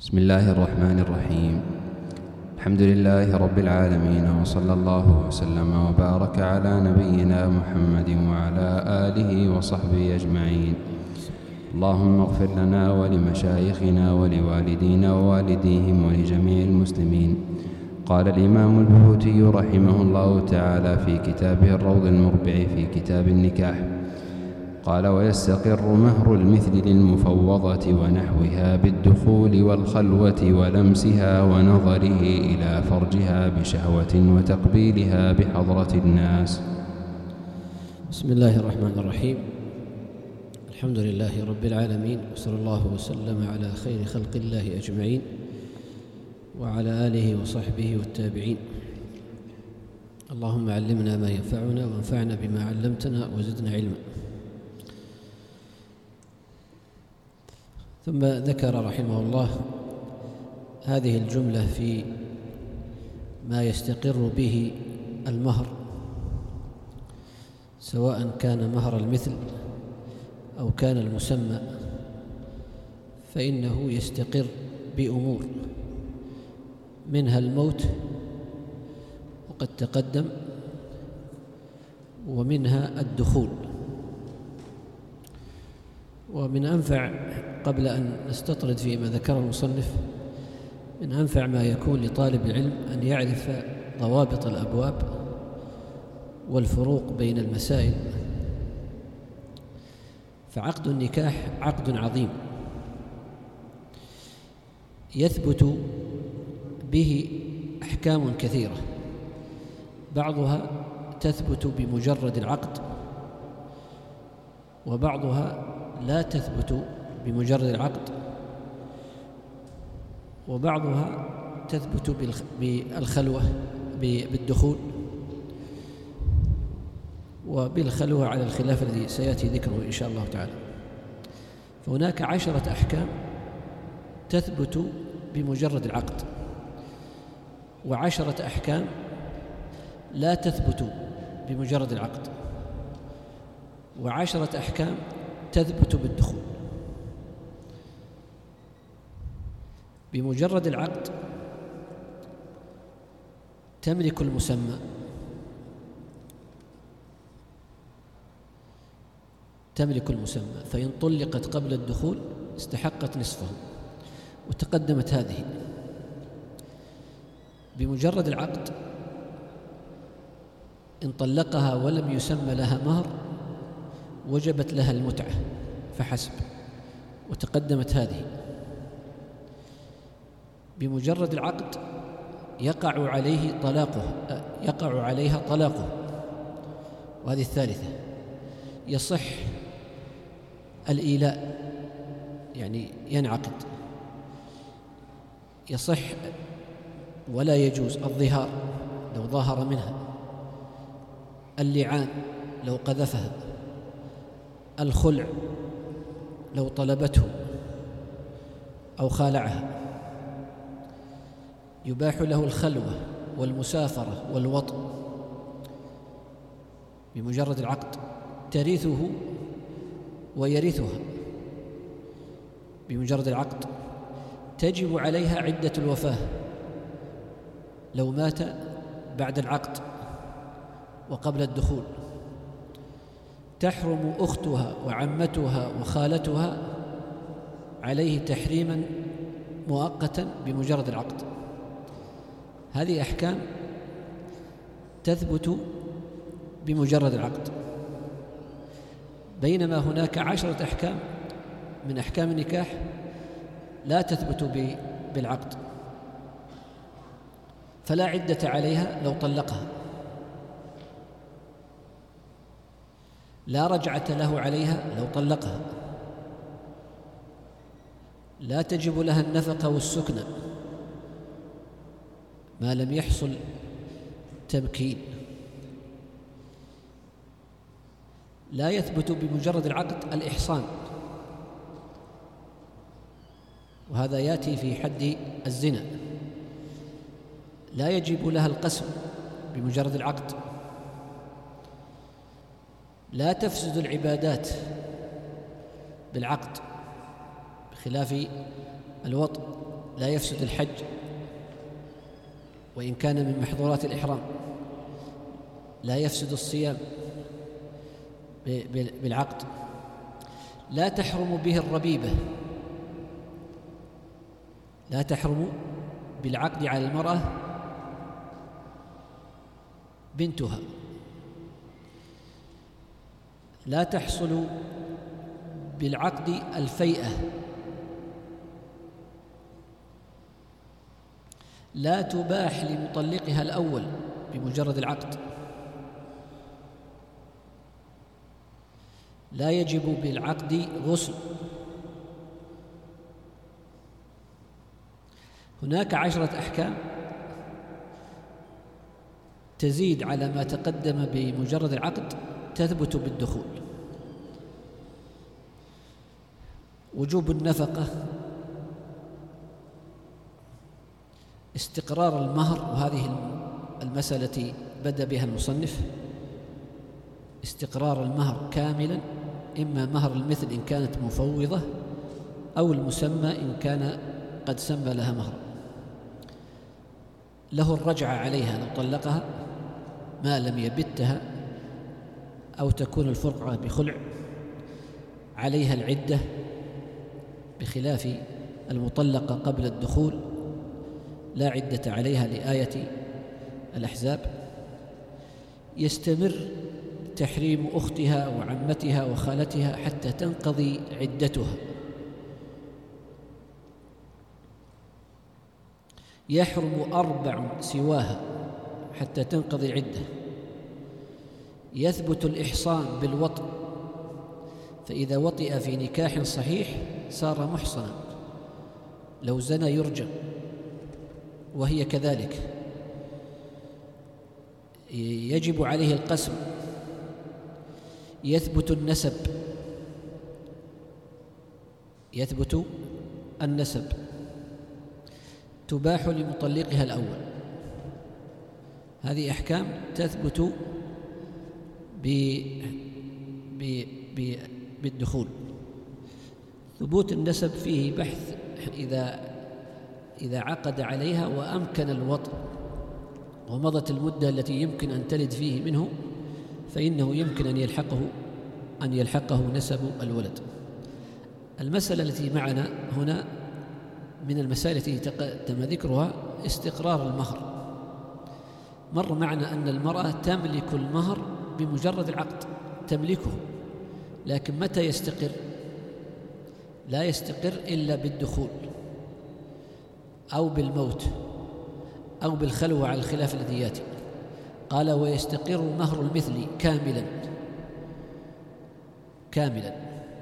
بسم الله الرحمن الرحيم. الحمد لله رب العالمين، وصلى الله وسلم وبارك على نبينا محمد وعلى آله وصحبه أجمعين. اللهم اغفر لنا ولمشايخنا ولوالدينا ووالديهم ولجميع المسلمين. قال الإمام البهوتي رحمه الله تعالى في كتابه الروض المربع في كتاب النكاح، قال: ويستقر مهر المثل للمفوضة ونحوها بالدخول والخلوة ولمسها ونظره إلى فرجها بشهوة وتقبيلها بحضرة الناس. بسم الله الرحمن الرحيم. الحمد لله رب العالمين، وصلى الله وسلم على خير خلق الله أجمعين وعلى آله وصحبه والتابعين. اللهم علمنا ما ينفعنا وانفعنا بما علمتنا وزدنا علما. ثم ذكر رحمه الله هذه الجملة في ما يستقر به المهر، سواء كان مهر المثل أو كان المسمى، فإنه يستقر بأمور، منها الموت وقد تقدم، ومنها الدخول. ومن أنفع، قبل أن نستطرد فيما ذكر المصنف، من أنفع ما يكون لطالب العلم أن يعرف ضوابط الأبواب والفروق بين المسائل. فعقد النكاح عقد عظيم يثبت به أحكام كثيرة، بعضها تثبت بمجرد العقد، وبعضها لا تثبت بمجرد العقد، وبعضها تثبت بالخلوة بالدخول، وبالخلوة على الخلاف الذي سيأتي ذكره إن شاء الله تعالى. فهناك 10 أحكام تثبت بمجرد العقد، و10 أحكام لا تثبت بمجرد العقد، و10 أحكام تثبت بالدخول. بمجرد العقد تملك المسمى، فإن طلقت قبل الدخول استحقت نصفه، وتقدمت هذه. بمجرد العقد إن طلقها ولم يسمى لها مهر وجبت لها المتعة فحسب، وتقدمت هذه. بمجرد العقد يقع عليها طلاقه، وهذه الثالثة. يصح الإيلاء، يعني ينعقد، يصح ولا يجوز الظهار لو ظاهر منها، اللعان لو قذفها، الخلع لو طلبته أو خالعها. يباح له الخلوة والمسافرة والوطء بمجرد العقد. ترثه ويرثها بمجرد العقد. تجب عليها عدة الوفاة لو مات بعد العقد وقبل الدخول. تحرم أختها وعمتها وخالتها عليه تحريما مؤقتا بمجرد العقد. هذه أحكام تثبت بمجرد العقد، بينما هناك 10 أحكام من أحكام النكاح لا تثبت بالعقد، فلا عدة عليها لو طلقها، لا رجعة له عليها لو طلقها، لا تجب لها النفقة والسكنى ما لم يحصل تمكين. لا يثبت بمجرد العقد الإحصان، وهذا يأتي في حد الزنا. لا يجب لها القسم بمجرد العقد. لا تفسد العبادات بالعقد، بخلاف الوطء لا يفسد الحج وإن كان من محظورات الإحرام، لا يفسد الصيام بالعقد، لا تحرم به الربيبة، لا تحرم بالعقد على المرأة بنتها، لا تحصل بالعقد الفيئة، لا تباح لمطلقها الأول بمجرد العقد، لا يجب بالعقد غسل. هناك 10 أحكام تزيد على ما تقدم بمجرد العقد تثبت بالدخول: وجوب النفقة، استقرار المهر، وهذه المسألة التي بدأ بها المصنف، استقرار المهر كاملا، إما مهر المثل إن كانت مفوضة أو المسمى إن كان قد سمى لها مهر، له الرجعة عليها لو طلقها ما لم يبتها أو تكون الفرقة بخلع، عليها العدة بخلاف المطلقة قبل الدخول لا عدة عليها لآية الأحزاب، يستمر تحريم أختها وعمتها وخالتها حتى تنقضي عدتها، يحرم 4 سواها حتى تنقضي العدة، يثبت الإحصان بالوطء، فإذا وطئ في نكاح صحيح صار محصنا، لو زنى يرجم، وهي كذلك، يجب عليه القسم، يثبت النسب، يثبت النسب، تباح لمطلقها الأول. هذه أحكام تثبت بالدخول. ثبوت النسب فيه بحث، إذا عقد عليها وأمكن الوطء ومضت المدة التي يمكن أن تلد فيه منه فإنه يمكن أن يلحقه نسب الولد. المسألة التي معنا هنا من المسائل التي تم ذكرها استقرار المهر. مر معنا أن المرأة تملك المهر بمجرد العقد، تملكه، لكن متى يستقر؟ لا يستقر إلا بالدخول أو بالموت أو بالخلوة على الخلاف الذي يأتي. قال: ويستقر مهر المثل كاملا.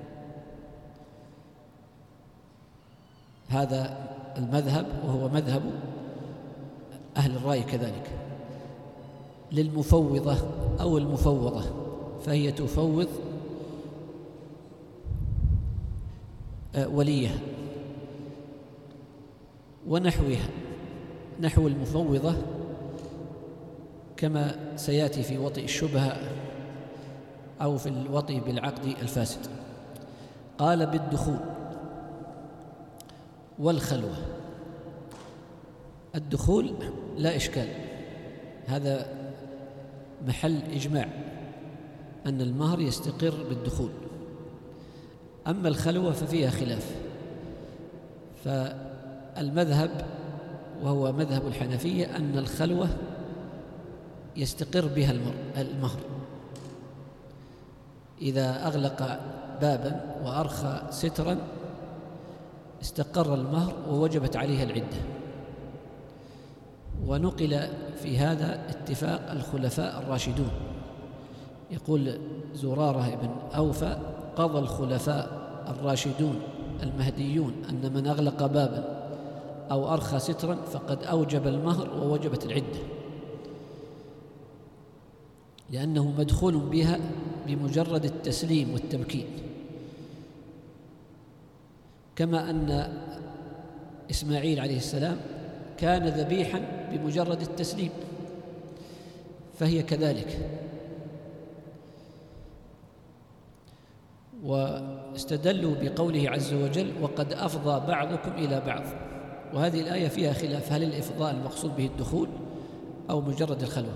هذا المذهب، وهو مذهب أهل الرأي كذلك. للمفوضة أو المفوضة، فهي تفوض وليها ونحوها، نحو المفوضة كما سيأتي في وطئ الشبهة أو في الوطئ بالعقد الفاسد. قال: بالدخول والخلوة. الدخول لا إشكال، هذا محل إجماع أن المهر يستقر بالدخول. أما الخلوة ففيها خلاف، فالمذهب وهو مذهب الحنفية أن الخلوة يستقر بها المهر، إذا أغلق بابا وأرخى سترا استقر المهر ووجبت عليها العدة. ونقل في هذا اتفاق الخلفاء الراشدون. يقول زرارة بن أوفى: قضى الخلفاء الراشدون المهديون أن من أغلق بابا أو أرخى سترا فقد أوجب المهر ووجبت العدة، لأنه مدخول بها بمجرد التسليم والتمكين، كما أن إسماعيل عليه السلام كان ذبيحا بمجرد التسليم، فهي كذلك. واستدلوا بقوله عز وجل: وقد أفضى بعضكم إلى بعض، وهذه الآية فيها خلاف، هل الإفضاء المقصود به الدخول أو مجرد الخلوة؟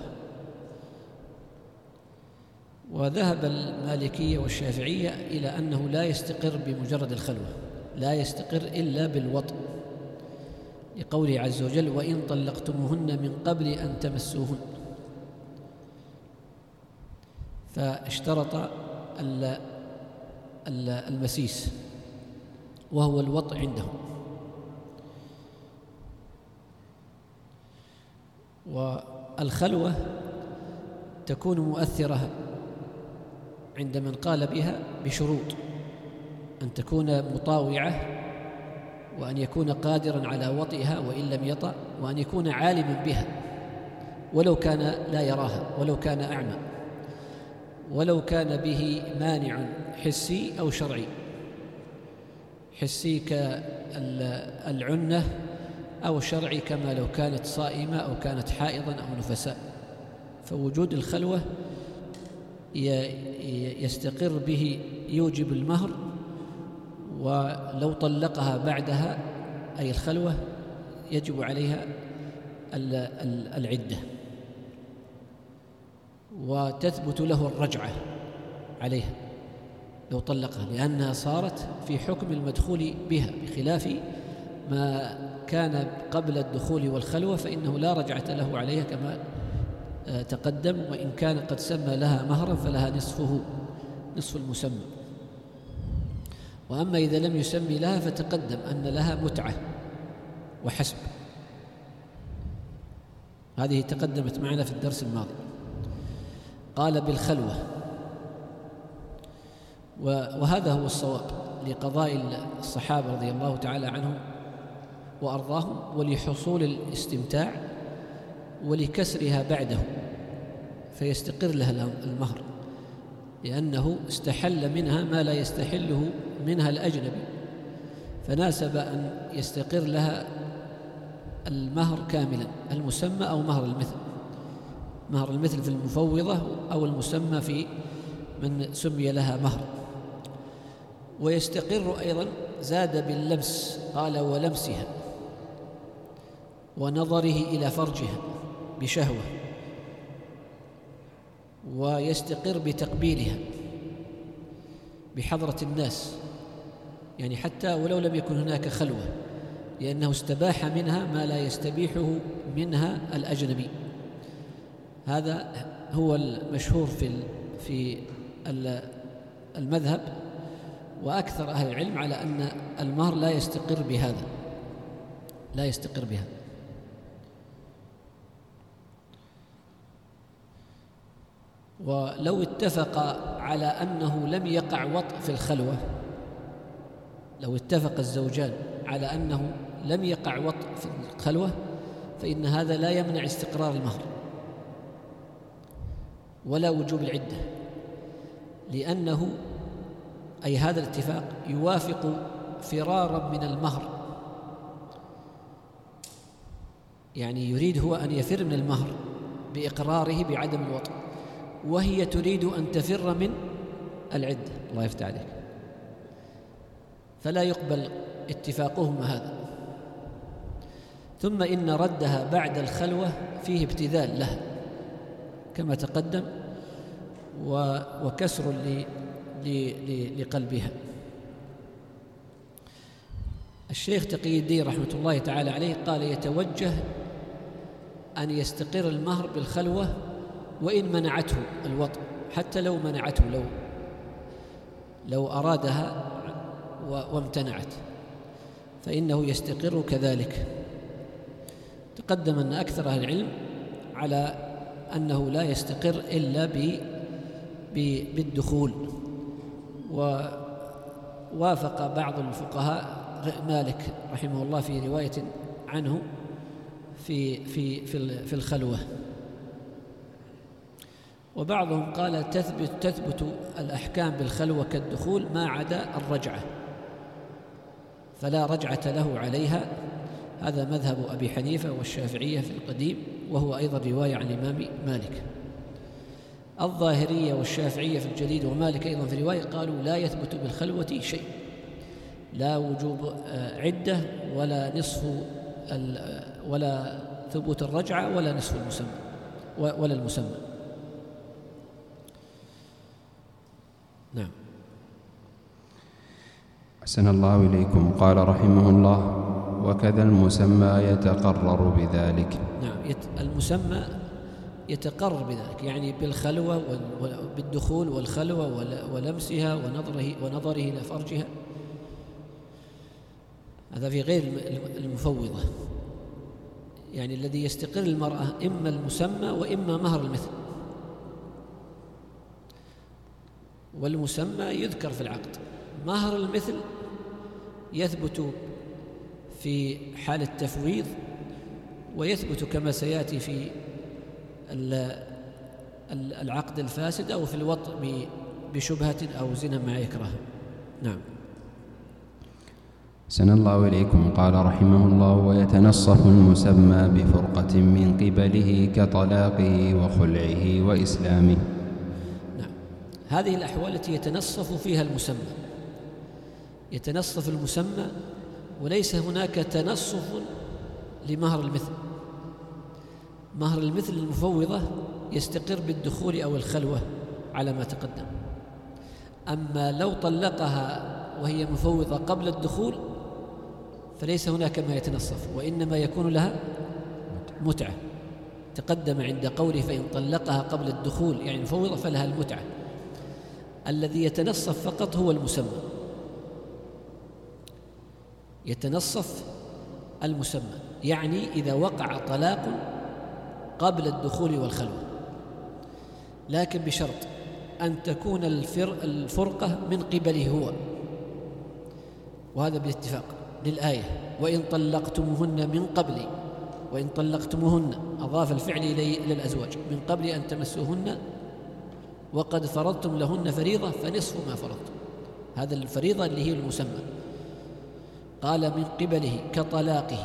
وذهب المالكية والشافعية إلى أنه لا يستقر بمجرد الخلوة، لا يستقر إلا بالوطء، لقوله عز وجل: وإن طلقتموهن من قبل أن تمسوهن. فاشترط المسيس وهو الوطء عندهم. والخلوة تكون مؤثرة عند من قال بها بشروط: أن تكون مطاوعة، وأن يكون قادرا على وطئها وإن لم يطأ، وأن يكون عالما بها ولو كان لا يراها، ولو كان أعمى، ولو كان به مانع حسي أو شرعي. حسي كالعنة، أو شرعي كما لو كانت صائمة أو كانت حائضا أو نفساء. فوجود الخلوة يستقر به يوجب المهر، ولو طلقها بعدها أي الخلوة يجب عليها العدة، وتثبت له الرجعة عليها لو طلقها، لأنها صارت في حكم المدخول بها، بخلاف ما كان قبل الدخول والخلوة فإنه لا رجعة له عليها كما تقدم، وإن كان قد سمى لها مهرا فلها نصف المسمى. وأما إذا لم يسمي لها فتقدم أن لها متعة وحسب، هذه تقدمت معنا في الدرس الماضي. قال بالخلوة، وهذا هو الصواب لقضاء الصحابة رضي الله تعالى عنهم وأرضاهم، ولحصول الاستمتاع ولكسرها بعده فيستقر لها المهر، لأنه استحل منها ما لا يستحله منها الأجنبي، فناسب أن يستقر لها المهر كاملا، المسمى أو مهر المثل. مهر المثل في المفوضة، أو المسمى في من سمي لها مهر. ويستقر أيضا، زاد باللمس، قال: ولمسها، ونظره إلى فرجها بشهوة، ويستقر بتقبيلها بحضرة الناس، يعني حتى ولو لم يكن هناك خلوة، لأنه استباح منها ما لا يستبيحه منها الأجنبي. هذا هو المشهور في المذهب، وأكثر أهل العلم على أن المهر لا يستقر بهذا، لا يستقر بهذا. ولو اتفق على أنه لم يقع وطء في الخلوة، لو اتفق الزوجان على أنه لم يقع وطء في الخلوة، فإن هذا لا يمنع استقرار المهر ولا وجوب العدة، لأنه أي هذا الاتفاق يوافق فرارا من المهر، يعني يريد هو أن يفر من المهر بإقراره بعدم الوطء، وهي تريد أن تفر من العدة. الله يفتح عليك. فلا يقبل اتفاقهما هذا. ثم إن ردها بعد الخلوة فيه ابتذال لها كما تقدم، وكسر لقلبها. الشيخ تقي الدين رحمة الله تعالى عليه قال: يتوجه أن يستقر المهر بالخلوة وإن منعته الوطء، حتى لو منعته، لو أرادها وامتنعت فإنه يستقر كذلك. تقدم أن أكثر أهل العلم على أنه لا يستقر إلا بالدخول، ووافق بعض الفقهاء مالك رحمه الله في رواية عنه في الخلوة، وبعضهم قال تثبت الأحكام بالخلوة كالدخول ما عدا الرجعة، فلا رجعة له عليها. هذا مذهب أبي حنيفة والشافعية في القديم، وهو أيضا رواية عن الإمام مالك. الظاهرية والشافعية في الجديد، ومالك أيضا في رواية، قالوا لا يثبت بالخلوة شيء، لا وجوب عدة ولا نصف ولا ثبوت الرجعة ولا نصف المسمى ولا المسمى. نعم. أحسن الله إليكم. قال رحمه الله: وكذا المسمى يتقرر بذلك. نعم، المسمى يتقرر بذلك، يعني بالخلوة بالدخول والخلوة ولمسها ونظره إلى فرجها، هذا في غير المفوضة. يعني الذي يستقر المرأة إما المسمى وإما مهر المثل، والمسمى يذكر في العقد. مهر المثل يثبت في حال التفويض، ويثبت كما سيأتي في العقد الفاسد أو في الوطء بشبهة أو زنا مع إكراه. نعم. أحسن الله إليكم. قال رحمه الله: ويتنصف المسمى بفرقة من قبله كطلاقه وخلعه وإسلامه. نعم، هذه الأحوال التي يتنصف فيها المسمى، يتنصف المسمى، وليس هناك تنصف لمهر المثل. مهر المثل المفوضة يستقر بالدخول أو الخلوة على ما تقدم. أما لو طلقها وهي مفوضة قبل الدخول فليس هناك ما يتنصف، وإنما يكون لها متعة. تقدم عند قوله: فإن طلقها قبل الدخول يعني مفوضة فلها المتعة. الذي يتنصف فقط هو المسمى، يتنصف المسمى، يعني إذا وقع طلاق قبل الدخول والخلوة، لكن بشرط أن تكون الفرقة من قبله هو، وهذا بالاتفاق للآية: وإن طلقتموهن من قبل، وإن طلقتموهن أضاف الفعل إلى الأزواج، من قبل أن تمسوهن وقد فرضتم لهن فريضة فنصف ما فرضتم. هذا الفريضة اللي هي المسمى. قال من قبله كطلاقه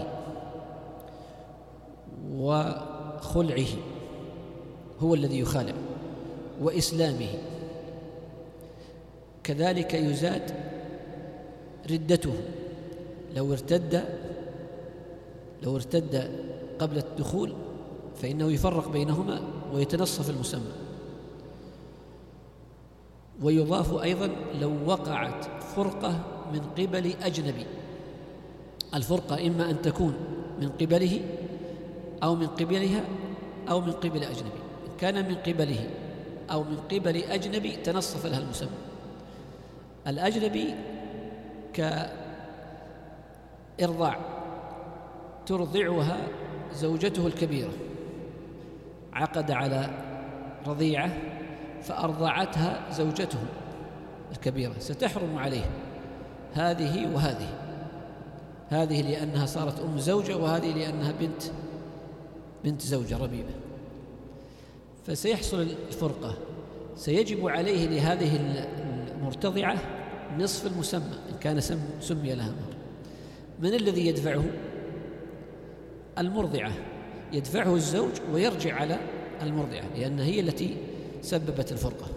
وخلعه، هو الذي يخالع، وإسلامه. كذلك يزاد ردته، لو ارتد قبل الدخول فإنه يفرق بينهما ويتنصف المسمى. ويضاف أيضا لو وقعت فرقة من قبل أجنبي. الفرقة إما أن تكون من قبله أو من قبلها أو من قبل أجنبي. إن كان من قبله أو من قبل أجنبي تنصف لها المسمى. الأجنبي كإرضاع، ترضعها زوجته الكبيرة، عقد على رضيعة فأرضعتها زوجته الكبيرة، ستحرم عليه هذه وهذه، هذه لأنها صارت أم زوجة، وهذه لأنها بنت زوجة ربيبة. فسيحصل الفرقة، سيجب عليه لهذه المرتضعة نصف المسمى إن كان سمي لها مهر. من الذي يدفعه؟ المرضعة، يدفعه الزوج ويرجع على المرضعة، لأن هي التي سببت الفرقة.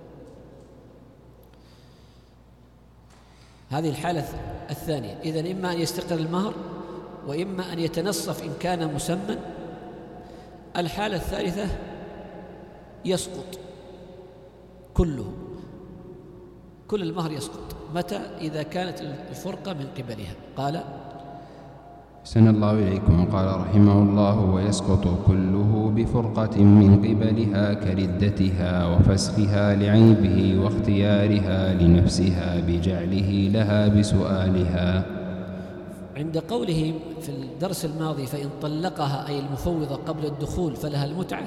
هذه الحالة الثانية. إذن إما أن يستقر المهر وإما أن يتنصف إن كان مسمى. الحالة الثالثة يسقط كله، كل المهر يسقط. متى؟ إذا كانت الفرقة من قبلها. قال: أحسن الله إليكم. قال رحمه الله: ويسقط كله بفرقة من قبلها كردتها وفسخها لعيبه واختيارها لنفسها بجعله لها بسؤالها. عند قوله في الدرس الماضي: فإن طلقها أي المفوضة قبل الدخول فلها المتعة،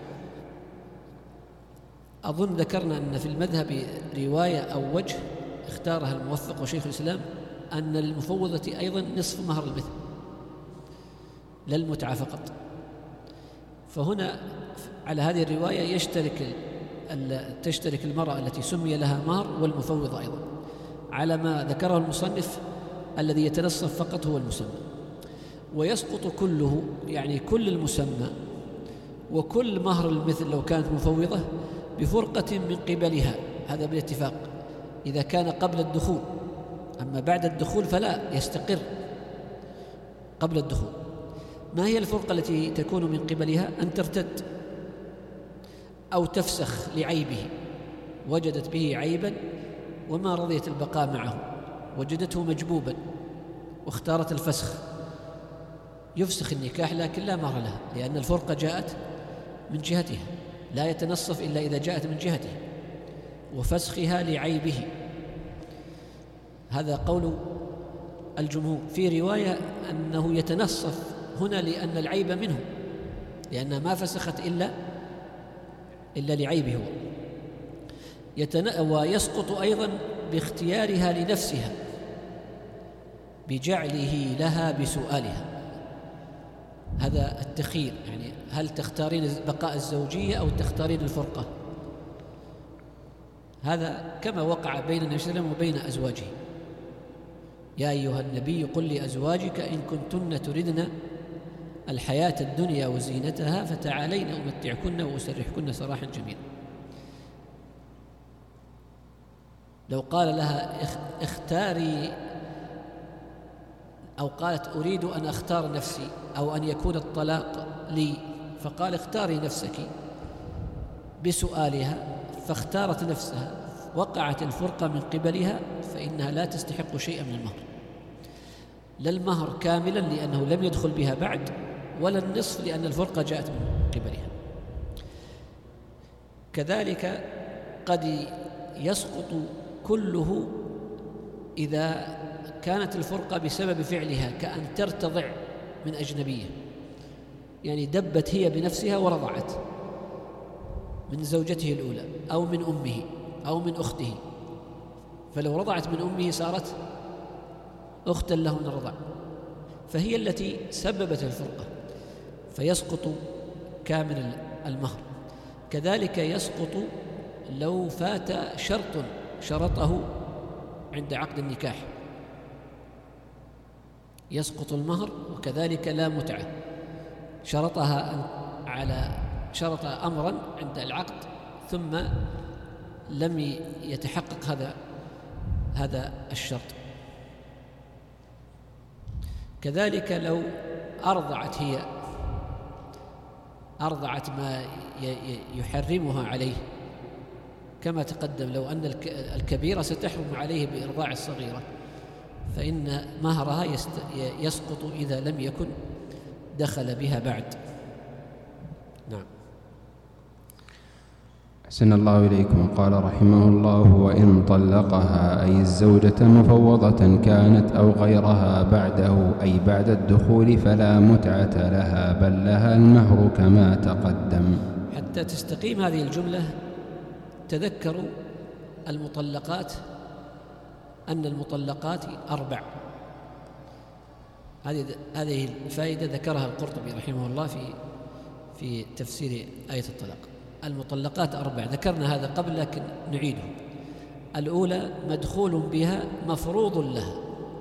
أظن ذكرنا أن في المذهب رواية أو وجه اختارها الموفق وشيخ الإسلام أن للمفوضة أيضا نصف مهر المثل، لا المتعة فقط. فهنا على هذه الرواية تشترك المرأة التي سمي لها مهر والمفوضة أيضا، على ما ذكره المصنف الذي يتنصف فقط هو المسمى. ويسقط كله، يعني كل المسمى وكل مهر المثل لو كانت مفوضة بفرقة من قبلها، هذا بالاتفاق إذا كان قبل الدخول. أما بعد الدخول فلا يستقر قبل الدخول. ما هي الفرقة التي تكون من قبلها؟ أن ترتد أو تفسخ لعيبه، وجدت به عيبا وما رضيت البقاء معه، وجدته مجبوبا واختارت الفسخ، يفسخ النكاح لكن لا مهر لها، لأن الفرقة جاءت من جهتها، لا يتنصف إلا إذا جاءت من جهته، وفسخها لعيبه. هذا قول الجمهور. في رواية أنه يتنصف هنا لأن العيب منه، لأنها ما فسخت إلا لعيبه هو. ويسقط أيضا باختيارها لنفسها، بجعله لها بسؤالها. هذا التخيير، يعني هل تختارين بقاء الزوجية أو تختارين الفرقة؟ هذا كما وقع بين النبي صلى الله عليه وسلم وبين أزواجه: يا أيها النبي قل لأزواجك إن كنتن تردن الحياة الدنيا وزينتها فتعالين أمتعكن وأسرحكن سراحا جميلا. لو قال لها اختاري، أو قالت أريد أن أختار نفسي أو أن يكون الطلاق لي، فقال اختاري نفسك بسؤالها، فاختارت نفسها، وقعت الفرقة من قبلها، فإنها لا تستحق شيئا من المهر، لا المهر كاملا لأنه لم يدخل بها بعد، ولا النصف لأن الفرقة جاءت من قبلها. كذلك قد يسقط كله إذا كانت الفرقة بسبب فعلها، كأن ترتضع من أجنبية، يعني دبت هي بنفسها ورضعت من زوجته الأولى أو من أمه أو من أخته، فلو رضعت من أمه صارت أختا له من الرضع، فهي التي سببت الفرقة، فيسقط كامل المهر. كذلك يسقط لو فات شرط شرطه عند عقد النكاح، يسقط المهر. وكذلك لا متعة، شرط أمرا عند العقد ثم لم يتحقق هذا الشرط. كذلك لو أرضعت ما يحرمها عليه، كما تقدم، لو أن الكبيرة ستحرم عليه بإرضاع الصغيرة، فإن مهرها يسقط إذا لم يكن دخل بها بعد. نعم. أحسن الله إليكم. قال رحمه الله: وإن طلقها أي الزوجة مفوضة كانت أو غيرها بعده أي بعد الدخول فلا متعة لها، بل لها المهر كما تقدم. حتى تستقيم هذه الجملة تذكروا المطلقات، أن المطلقات 4. هذه الفائدة ذكرها القرطبي رحمه الله في تفسير آية الطلاق. المطلقات 4، ذكرنا هذا قبل لكن نعيده. الأولى مدخول بها مفروض لها،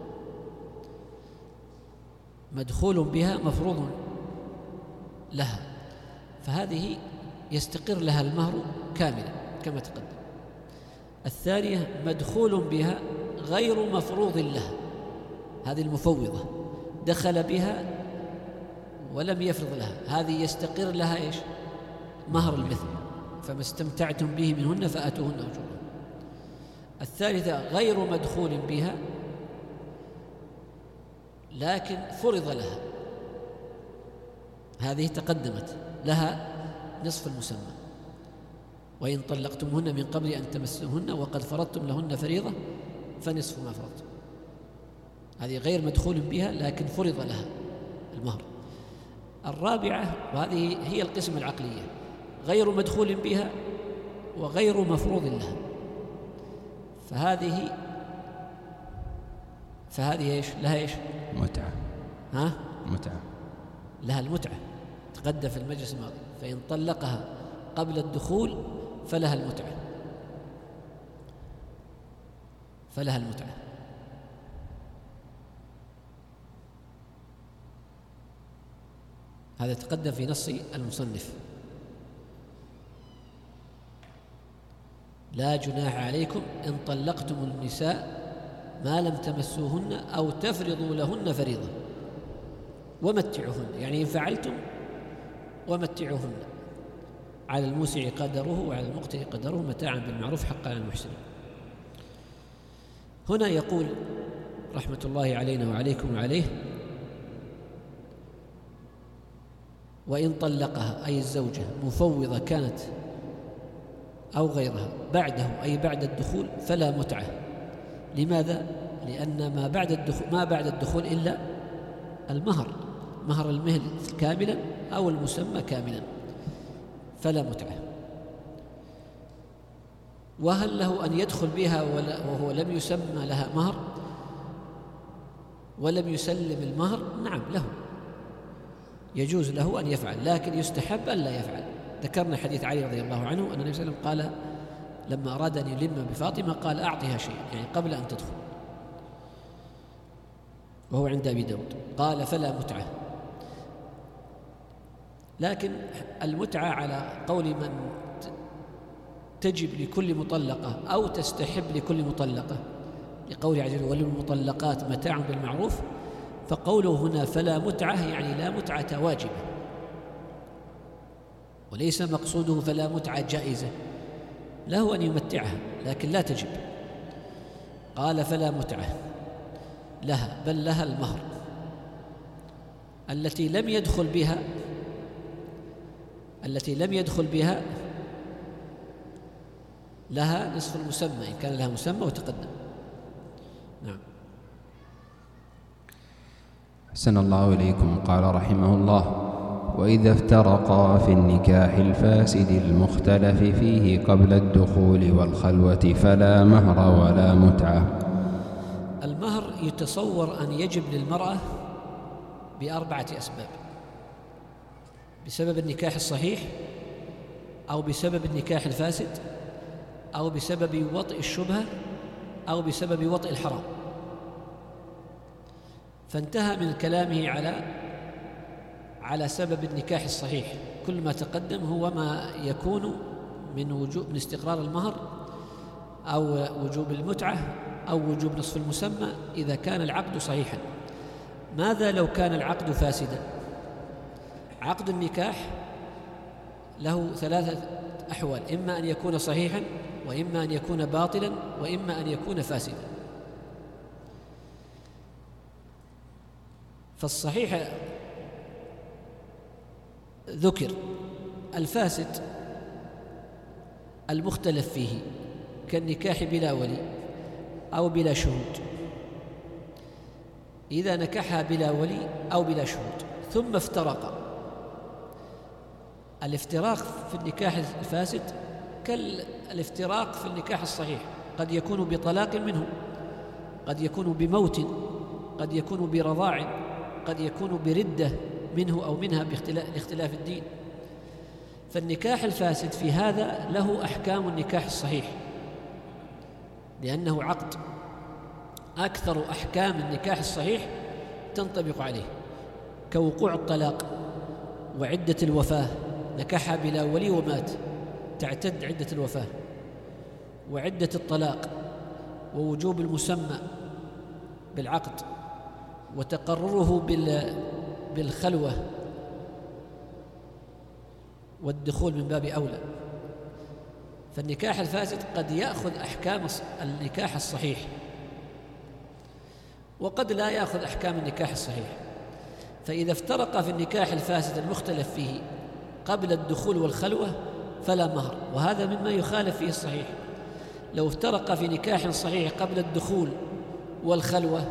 مدخول بها مفروض لها، فهذه يستقر لها المهر كاملا كما تقدم. الثانية مدخول بها غير مفروض لها، هذه المفوضة دخل بها ولم يفرض لها، هذه يستقر لها إيش؟ مهر المثل، فما استمتعتم به منهن فآتوهن أجورهن. الثالثة غير مدخول بها لكن فرض لها، هذه تقدمت لها نصف المسمى: وإن طلقتمهن من قبل أن تمسوهن وقد فرضتم لهن فريضة فنصف ما فرضتم. هذه غير مدخول بها لكن فرض لها المهر. الرابعة، وهذه هي القسم العقلية: غير مدخول بها وغير مفروض لها، فهذه إيش؟ لها إيش؟ متعة. متعة، لها المتعة، تقدم في المجلس الماضي. فإن طلقها قبل الدخول فلها المتعة، هذا تقدم في نص المصنف: لا جناح عليكم إن طلقتم النساء ما لم تمسوهن أو تفرضوا لهن فريضة. ومتعهن، يعني إن فعلتم ومتعهن، على الموسع قدره وعلى المقتر قدره متاعا بالمعروف حقا على المحسنين. هنا يقول رحمة الله علينا وعليكم وعليه: وإن طلقها أي الزوجة مفوضة كانت أو غيرها بعده أي بعد الدخول فلا متعة. لماذا؟ لأن ما بعد الدخول إلا المهر، مهر المهر كاملا أو المسمى كاملا، فلا متعة. وهل له أن يدخل بها وهو لم يسمى لها مهر ولم يسلم المهر؟ نعم له، يجوز له أن يفعل، لكن يستحب أن لا يفعل. ذكرنا حديث علي رضي الله عنه أن النبي صلى الله عليه وسلم قال لما أراد أن يلم بفاطمة قال أعطها شيئا، يعني قبل أن تدخل، وهو عند أبي داود، قال فلا متعة. لكن المتعة على قول من تجب لكل مطلقة أو تستحب لكل مطلقة، لقول عز وجل وللمطلقات متاع بالمعروف، فقوله هنا فلا متعة يعني لا متعة واجبة، وليس مقصوده فلا متعة جائزة، له أن يمتعها لكن لا تجب. قال فلا متعة لها، بل لها المهر. التي لم يدخل بها لها نصف المسمى إن كان لها مسمى وتقدم. نعم. أحسن الله إليكم. قال رحمه الله: وإذا افترقا في النكاح الفاسد المختلف فيه قبل الدخول والخلوة فلا مهر ولا متعة. المهر يتصور أن يجب للمرأة بأربعة أسباب: بسبب النكاح الصحيح، أو بسبب النكاح الفاسد، أو بسبب وطئ الشبهة، أو بسبب وطئ الحرام. فانتهى من كلامه على سبب النكاح الصحيح. كل ما تقدم هو ما يكون من استقرار المهر أو وجوب المتعة أو وجوب نصف المسمى إذا كان العقد صحيحا. ماذا لو كان العقد فاسدا؟ عقد النكاح له ثلاثة أحوال: إما أن يكون صحيحا، وإما أن يكون باطلا، وإما أن يكون فاسدا. فالصحيح ذكر، الفاسد المختلف فيه كالنكاح بلا ولي أو بلا شهود. إذا نكحها بلا ولي أو بلا شهود ثم افترقا، الافتراق في النكاح الفاسد كالافتراق في النكاح الصحيح، قد يكون بطلاق منه، قد يكون بموت، قد يكون برضاع، قد يكون بردة منه أو منها باختلاف الدين. فالنكاح الفاسد في هذا له أحكام النكاح الصحيح، لأنه عقد أكثر أحكام النكاح الصحيح تنطبق عليه، كوقوع الطلاق وعدة الوفاة، نكحها بلا ولي ومات تعتد عدة الوفاة، وعدة الطلاق، ووجوب المسمى بالعقد، وتقرره بالخلوة والدخول من باب أولى. فالنكاح الفاسد قد يأخذ أحكام النكاح الصحيح، وقد لا يأخذ أحكام النكاح الصحيح. فإذا افترق في النكاح الفاسد المختلف فيه قبل الدخول والخلوة فلا مهر، وهذا مما يخالف فيه الصحيح. لو افترق في نكاح صحيح قبل الدخول والخلوة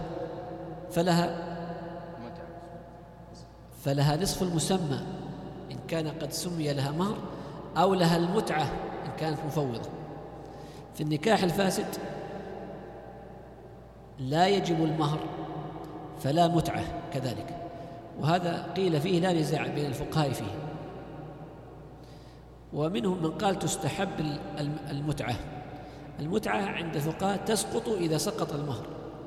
فلها نصف المسمى إن كان قد سمي لها مهر، أو لها المتعة إن كانت مفوضة. في النكاح الفاسد لا يجب المهر فلا متعة كذلك، وهذا قيل فيه لا نزاع بين الفقهاء فيه. ومنهم من قال تستحب المتعة. المتعة عند الفقهاء تسقط إذا سقط المهر.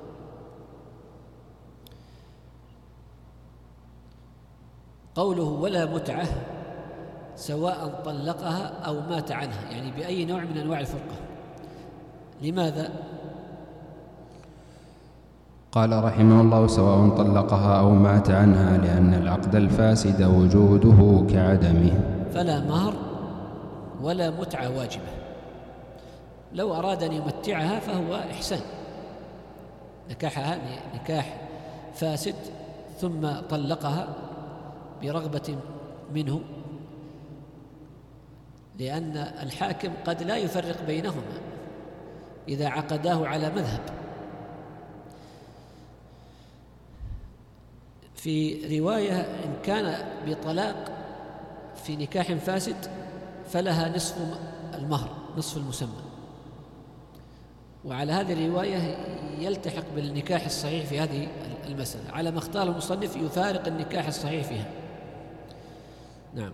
قوله ولا متعة سواء طلقها أو مات عنها، يعني بأي نوع من أنواع الفرقة. لماذا؟ قال رحمه الله: سواء طلقها أو مات عنها، لأن العقد الفاسد وجوده كعدمه. فلا مهر ولا متعة واجبة. لو أراد أن يمتعها فهو إحسان، نكحها نكاح فاسد ثم طلقها برغبة منه، لأن الحاكم قد لا يفرق بينهما إذا عقداه على مذهب. في رواية إن كان بطلاق في نكاح فاسد فلها نصف المهر، نصف المسمى. وعلى هذه الرواية يلتحق بالنكاح الصحيح في هذه المسألة، على ما اختار المصنف يفارق النكاح الصحيح فيها. نعم.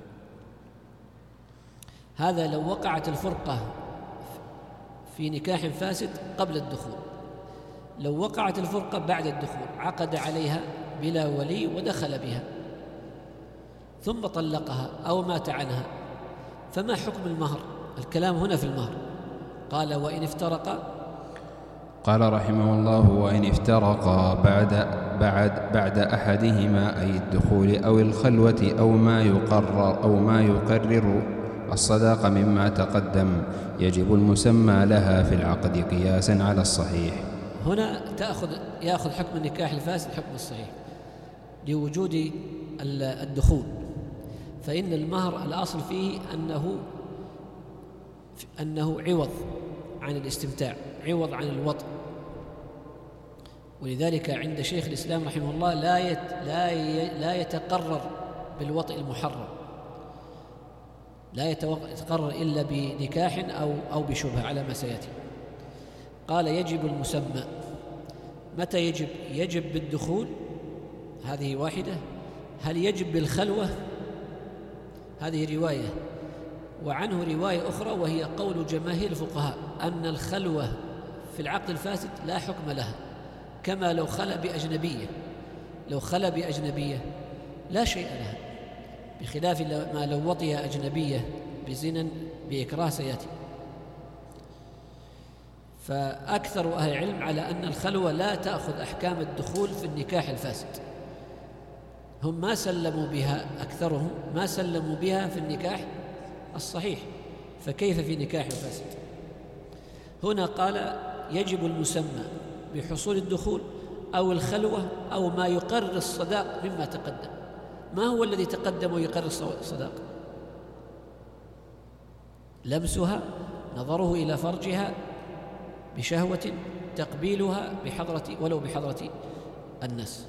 هذا لو وقعت الفرقة في نكاح فاسد قبل الدخول. لو وقعت الفرقة بعد الدخول عقد عليها بلا ولي ودخل بها ثم طلقها أو مات عنها، فما حكم المهر؟ الكلام هنا في المهر. قال: وإن افترقا. قال رحمه الله: وإن افترقا بعد أحدهما، أي الدخول أو الخلوة أو ما يقرر الصداق مما تقدم، يجب المسمى لها في العقد قياسا على الصحيح. هنا يأخذ حكم النكاح الفاسد حكم الصحيح لوجود الدخول، فإن المهر الأصل فيه أنه عوض عن الاستمتاع، عوض عن الوطء. ولذلك عند شيخ الإسلام رحمه الله لا يتقرر بالوطء المحرم، لا يتقرر إلا بنكاح أو بشبهة على ما سيأتي. قال: يجب المسمى. متى يجب؟ يجب بالدخول، هذه واحدة. هل يجب بالخلوة؟ هذه رواية. وعنه رواية أخرى وهي قول جماهير الفقهاء أن الخلوة في العقد الفاسد لا حكم لها، كما لو خلى بأجنبية. لو خلى بأجنبية لا شيء لها، بخلاف ما لو وطئ أجنبية بزنا بإكراه سيأتي. فأكثر أهل العلم على أن الخلوة لا تأخذ أحكام الدخول في النكاح الفاسد. هم ما سلموا بها، أكثرهم ما سلموا بها في النكاح الصحيح، فكيف في نكاح الفاسد؟ هنا قال: يجب المسمى بحصول الدخول أو الخلوة أو ما يقرر الصداق مما تقدم. ما هو الذي تقدم ويقرر الصداق؟ لمسها، نظره إلى فرجها بشهوة، تقبيلها ولو بحضرة الناس.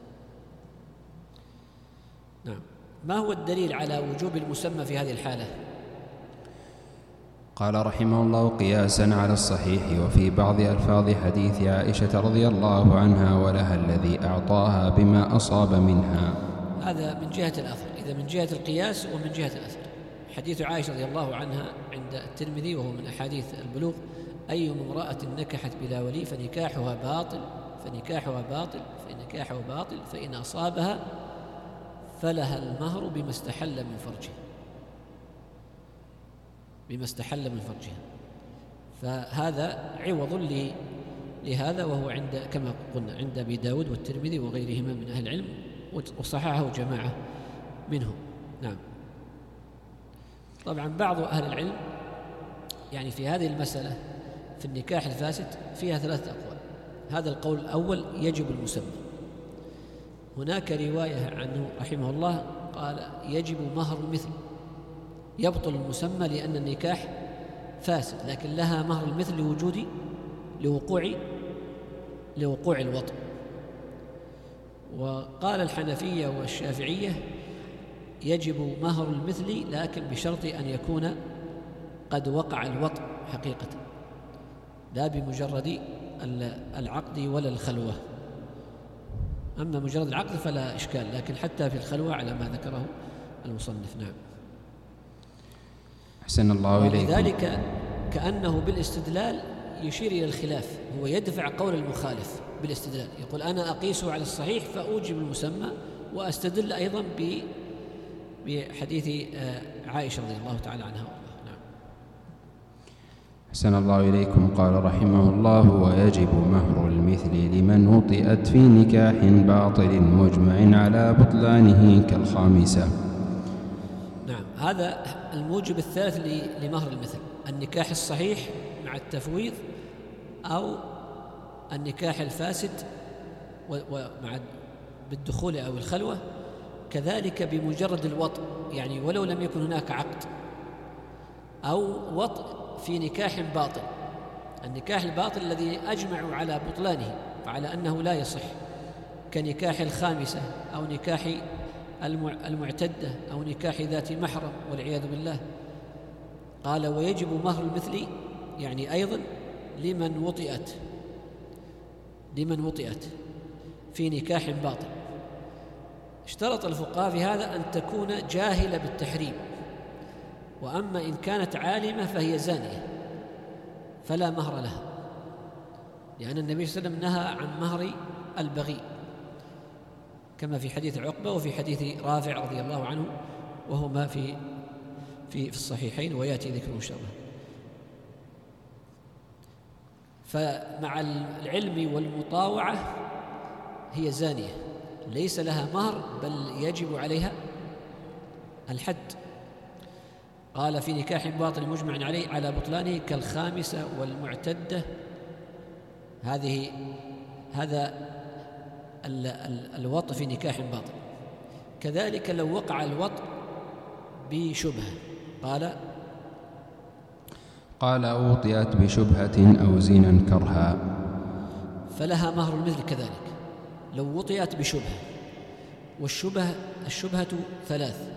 نعم. ما هو الدليل على وجوب المسمى في هذه الحالة؟ قال رحمه الله: قياسا على الصحيح. وفي بعض ألفاظ حديث عائشة رضي الله عنها: ولها الذي أعطاها بما أصاب منها. هذا من جهة الأثر، إذا من جهة القياس ومن جهة الأثر. حديث عائشة رضي الله عنها عند الترمذي وهو من أحاديث البلوغ: أي امرأة نكحت بلا ولي فنكاحها باطل فإن أصابها فلها المهر بما استحل من فرجها. فهذا عوض لهذا، وهو كما قلنا عند أبي داود والترمذي وغيرهما من أهل العلم، وصححه جماعة منهم. نعم. طبعا بعض أهل العلم يعني في هذه المسألة في النكاح الفاسد فيها 3 أقوال. هذا القول الأول: يجب المسمى. هناك رواية عنه رحمه الله قال: يجب مهر المثل. يبطل المسمى لأن النكاح فاسد، لكن لها مهر المثل لوقوع الوطء. وقال الحنفية والشافعية: يجب مهر المثل لكن بشرط أن يكون قد وقع الوطء حقيقة، لا بمجرد العقد ولا الخلوة. أما مجرد العقد فلا إشكال، لكن حتى في الخلوة على ما ذكره المصنف. نعم. أحسن الله إليكم. ولذلك كأنه بالاستدلال يشير إلى الخلاف، هو يدفع قول المخالف بالاستدلال، يقول: أنا أقيسه على الصحيح فأوجب المسمى، وأستدل أيضا بحديث عائشة رضي الله تعالى عنها. نعم. أحسن الله إليكم. قال رحمه الله: ويجب مهر المثل لمن وطئت في نكاح باطل مجمع على بطلانه كالخامسة. نعم، هذا الموجب الثالث لمهر المثل: النكاح الصحيح مع التفويض، أو النكاح الفاسد ومع بالدخول أو الخلوة، كذلك بمجرد الوطء، يعني ولو لم يكن هناك عقد، أو وطء في نكاح باطل. النكاح الباطل الذي أجمعوا على بطلانه وعلى أنه لا يصح، كنكاح الخامسة أو نكاح المعتدة أو نكاح ذات محرم والعياذ بالله. قال: ويجب مهر المثل، يعني أيضا لمن وطئت في نكاح باطل. اشترط الفقهاء في هذا أن تكون جاهلة بالتحريم، وأما إن كانت عالمة فهي زانية فلا مهر لها، لأن النبي صلى الله عليه وسلم نهى عن مهر البغي، كما في حديث عقبة وفي حديث رافع رضي الله عنه، وهما في الصحيحين ويأتي ذكره إن شاء الله. فمع العلم والمطاوعة هي زانية، ليس لها مهر، بل يجب عليها الحد. قال: في نكاح باطل مجمع عليه على بطلانه كالخامسة والمعتدة. هذا الوطء في نكاح باطل. كذلك لو وقع الوطء بشبهة، قال: أوطئت بشبهة أو زنا كرها، فلها مهر المثل كذلك لو وطئت بشبهة. الشبهة ثلاث: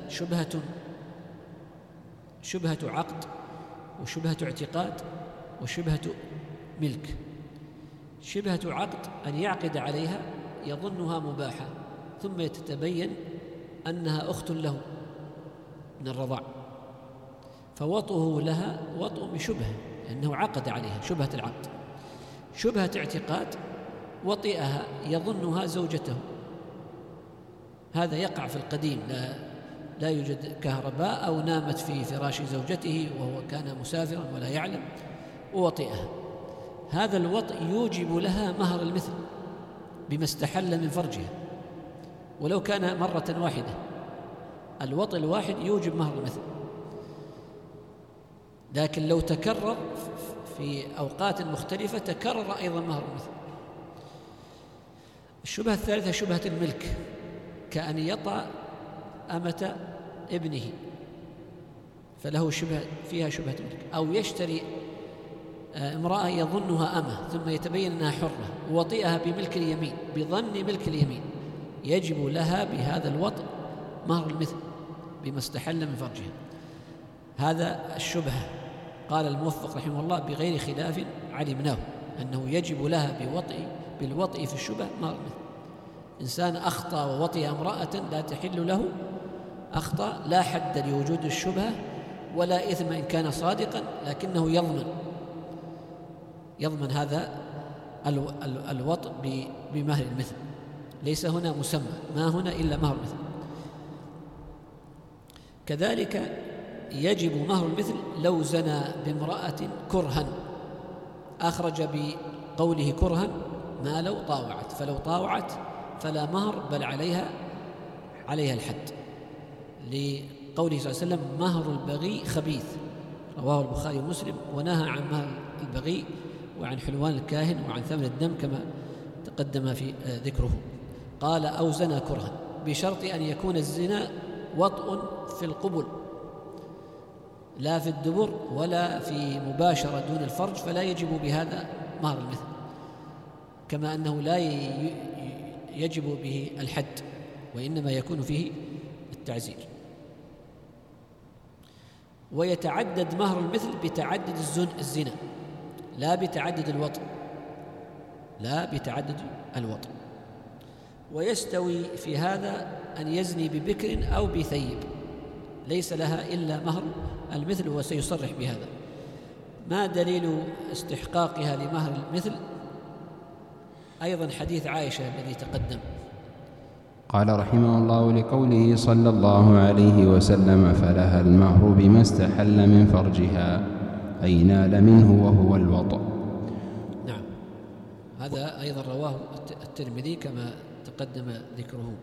شبهة عقد، وشبهة اعتقاد، وشبهة ملك. شبهة عقد أن يعقد عليها يظنها مباحة، ثم يتبين أنها أخت له من الرضاع، فوطئه لها وطئ بشبهة لأنه عقد عليها، شبهة العقد. شبهة اعتقاد: وطئها يظنها زوجته، هذا يقع في القديم، لا يوجد كهرباء، أو نامت في فراش زوجته وهو كان مسافرا ولا يعلم ووطئها. هذا الوطئ يوجب لها مهر المثل بما استحل من فرجها، ولو كان مرة واحدة. الوطئ الواحد يوجب مهر المثل، لكن لو تكرر في أوقات مختلفة تكرر أيضا مهر المثل. الشبهة الثالثة شبهة الملك، كأن يطأ أمة ابنه فله فيها شبهة الملك، أو يشتري امرأة يظنها أمة ثم يتبين أنها حرة ووطئها بملك اليمين، بظن ملك اليمين، يجب لها بهذا الوطء مهر المثل بما استحل من فرجها. هذا الشبهة. قال الموفق رحمه الله: بغير خلاف علمناه أنه يجب لها بالوطئ في الشبهة مهر المثل. إنسان أخطأ ووطئ امرأة لا تحل له، أخطأ، لا حد لوجود الشبهة ولا إثم إن كان صادقا، لكنه يضمن هذا الوطء بمهر المثل. ليس هنا مسمى، ما هنا إلا مهر المثل. كذلك يجب مهر المثل لو زنى بامرأة كرها، أخرج بقوله كرها ما لو طاوعت، فلو طاوعت فلا مهر بل عليها الحد، لقوله صلى الله عليه وسلم: مهر البغي خبيث، رواه البخاري ومسلم، ونهى عن مهر البغي وعن حلوان الكاهن وعن ثمن الدم كما تقدم في ذكره. قال: أو زنى كرها، بشرط أن يكون الزنا وطء في القبل لا في الدبر ولا في مباشرة دون الفرج، فلا يجب بهذا مهر المثل، كما أنه لا يجب به الحد، وإنما يكون فيه التعزير. ويتعدد مهر المثل بتعدد الزنا، لا بتعدد الوطء. ويستوي في هذا أن يزني ببكر أو بثيب، ليس لها إلا مهر المثل، وسيصرح بهذا. ما دليل استحقاقها لمهر المثل؟ أيضا حديث عائشة الذي تقدم. قال رحمه الله: لقوله صلى الله عليه وسلم: فلها المهر بما استحل من فرجها. أي نال منه وهو الوطأ. نعم، هذا أيضا رواه الترمذي كما تقدم ذكره.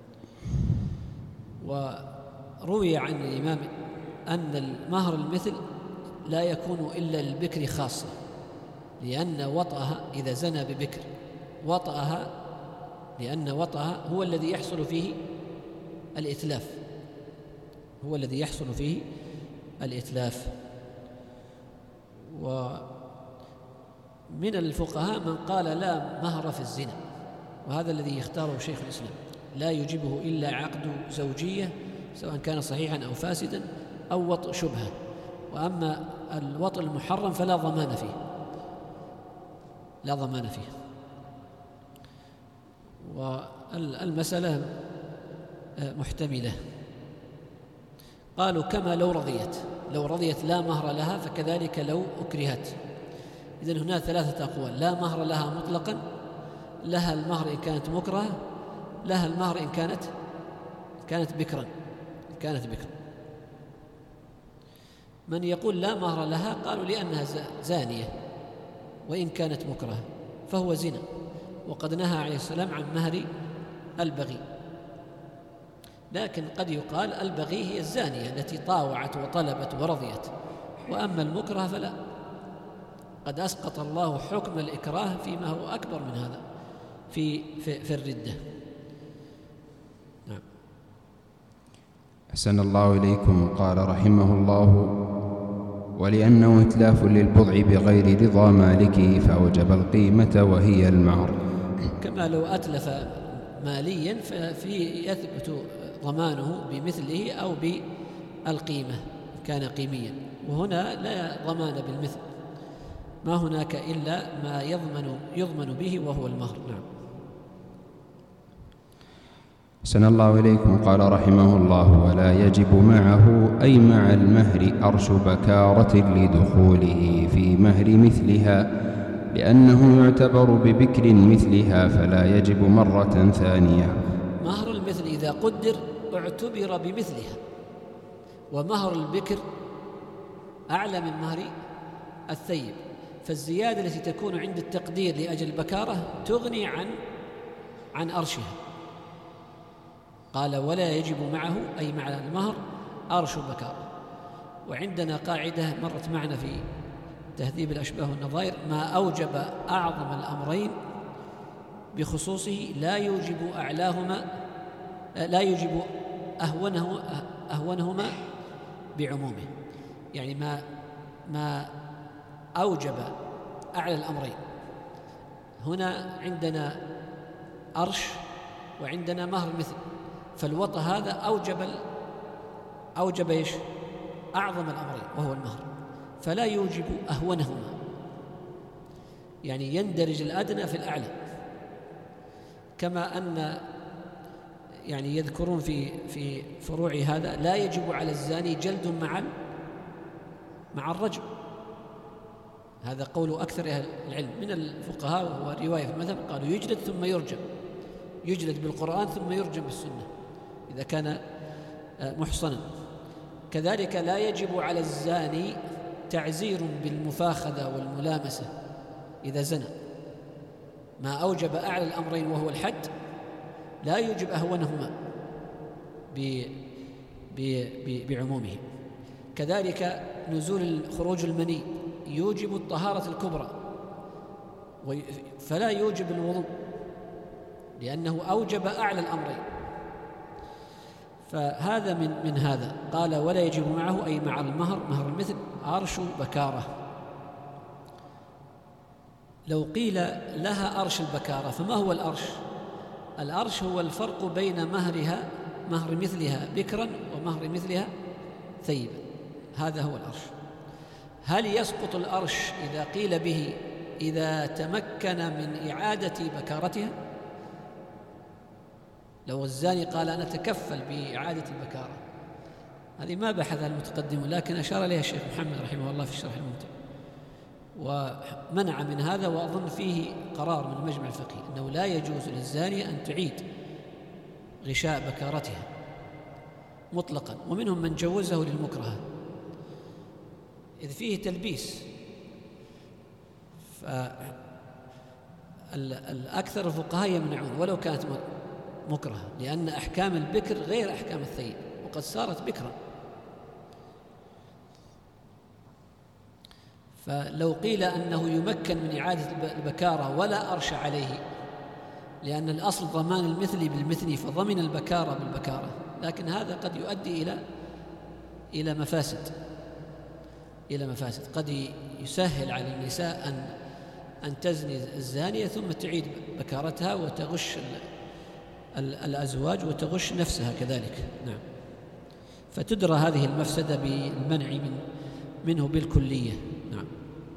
وروي عن الإمام أن المهر المثل لا يكون إلا للبكر خاصة، لأن وطأها إذا زنى ببكر وطأها، لأن وطأها هو الذي يحصل فيه الإتلاف، هو الذي يحصل فيه الإتلاف. ومن الفقهاء من قال لا مهر في الزنا، وهذا الذي يختاره شيخ الإسلام، لا يجبه إلا عقد زوجية سواء كان صحيحا أو فاسدا أو وطء شبهة، وأما الوطء المحرم فلا ضمان فيه، لا ضمان فيه. والمسألة محتملة. قالوا كما لو رضيت لا مهر لها فكذلك لو أكرهت. إذن هنا ثلاثة أقوال: لا مهر لها مطلقا، لها المهر إن كانت مكرهة، لها المهر إن كانت بكرا. من يقول لا مهر لها قالوا لأنها زانية وإن كانت مكرهة فهو زنا، وقد نهى عليه السلام عن مهر البغي. لكن قد يقال البغي هي الزانية التي طاوعت وطلبت ورضيت، وأما المكره فلا، قد أسقط الله حكم الإكراه فيما هو أكبر من هذا في الردة. نعم. أحسن الله إليكم. قال رحمه الله: ولأنه إتلاف للبضع بغير رضا مالكه فأوجب القيمة وهي المهر. كما لو أتلف ماليا يثبت ضمانه بمثله أو بالقيمة كان قيميا، وهنا لا ضمان بالمثل، ما هناك إلا ما يضمن به وهو المهر. نعم. أحسن الله إليكم. قال رحمه الله: ولا يجب معه أي مع المهر أرش بكارة لدخوله في مهر مثلها، لأنه يعتبر ببكر مثلها فلا يجب مرة ثانية. مهر المثل إذا قدر اعتبر بمثلها، ومهر البكر أعلى من مهر الثيب، فالزيادة التي تكون عند التقدير لأجل البكارة تغني عن أرشها. قال: ولا يجب معه أي مع المهر أرش البكارة. وعندنا قاعدة مرت معنا في تهذيب الأشباه والنظائر: ما أوجب أعظم الأمرين بخصوصه لا يوجب أهونهما بعمومه. يعني ما أوجب أعلى الأمرين، هنا عندنا أرش وعندنا مهر مثل، فالوطأ هذا أوجب إيش؟ أعظم الأمرين وهو المهر، فلا يوجب أهونهما، يعني يندرج الأدنى في الأعلى. كما أن يعني يذكرون في فروع هذا: لا يجب على الزاني جلد مع الرجم. هذا قول أكثر أهل العلم من الفقهاء، وهو رواية في المذهب، قالوا يجلد ثم يرجم، يجلد بالقرآن ثم يرجم بالسنة إذا كان محصنا. كذلك لا يجب على الزاني تعزير بالمفاخذة والملامسة إذا زنى، ما أوجب أعلى الأمرين وهو الحد لا يوجب أهونهما بعمومه. كذلك نزول خروج المني يوجب الطهارة الكبرى فلا يوجب الوضوء، لأنه أوجب أعلى الأمرين. فهذا من هذا. قال: ولا يجب معه أي مع المهر مهر المثل أرش بكارة. لو قيل لها أرش البكارة، فما هو الأرش؟ الأرش هو الفرق بين مهر مثلها بكرا ومهر مثلها ثيبا، هذا هو الأرش. هل يسقط الأرش إذا قيل به إذا تمكن من إعادة بكارتها؟ لو الزاني قال: أنا أتكفل بإعادة البكارة، هذه ما بحثها المتقدمون، لكن أشار إليها الشيخ محمد رحمه الله في الشرح الممتع، ومنع من هذا، وأظن فيه قرار من المجمع الفقهي أنه لا يجوز للزانية أن تعيد غشاء بكارتها مطلقا. ومنهم من جوزه للمكرهة، إذ فيه تلبيس. فالأكثر الفقهاء يمنعون ولو كانت مكرهة، لأن أحكام البكر غير أحكام الثيب، وقد صارت بكرا. فلو قيل أنه يمكن من إعادة البكارة ولا أرش عليه، لأن الأصل ضمان المثل بالمثل، فضمن البكارة بالبكارة، لكن هذا قد يؤدي إلى مفاسد. قد يسهل على النساء أن تزني الزانية ثم تعيد بكارتها وتغش الأزواج وتغش نفسها كذلك. نعم. فتدرى هذه المفسدة بالمنع منه بالكلية. نعم.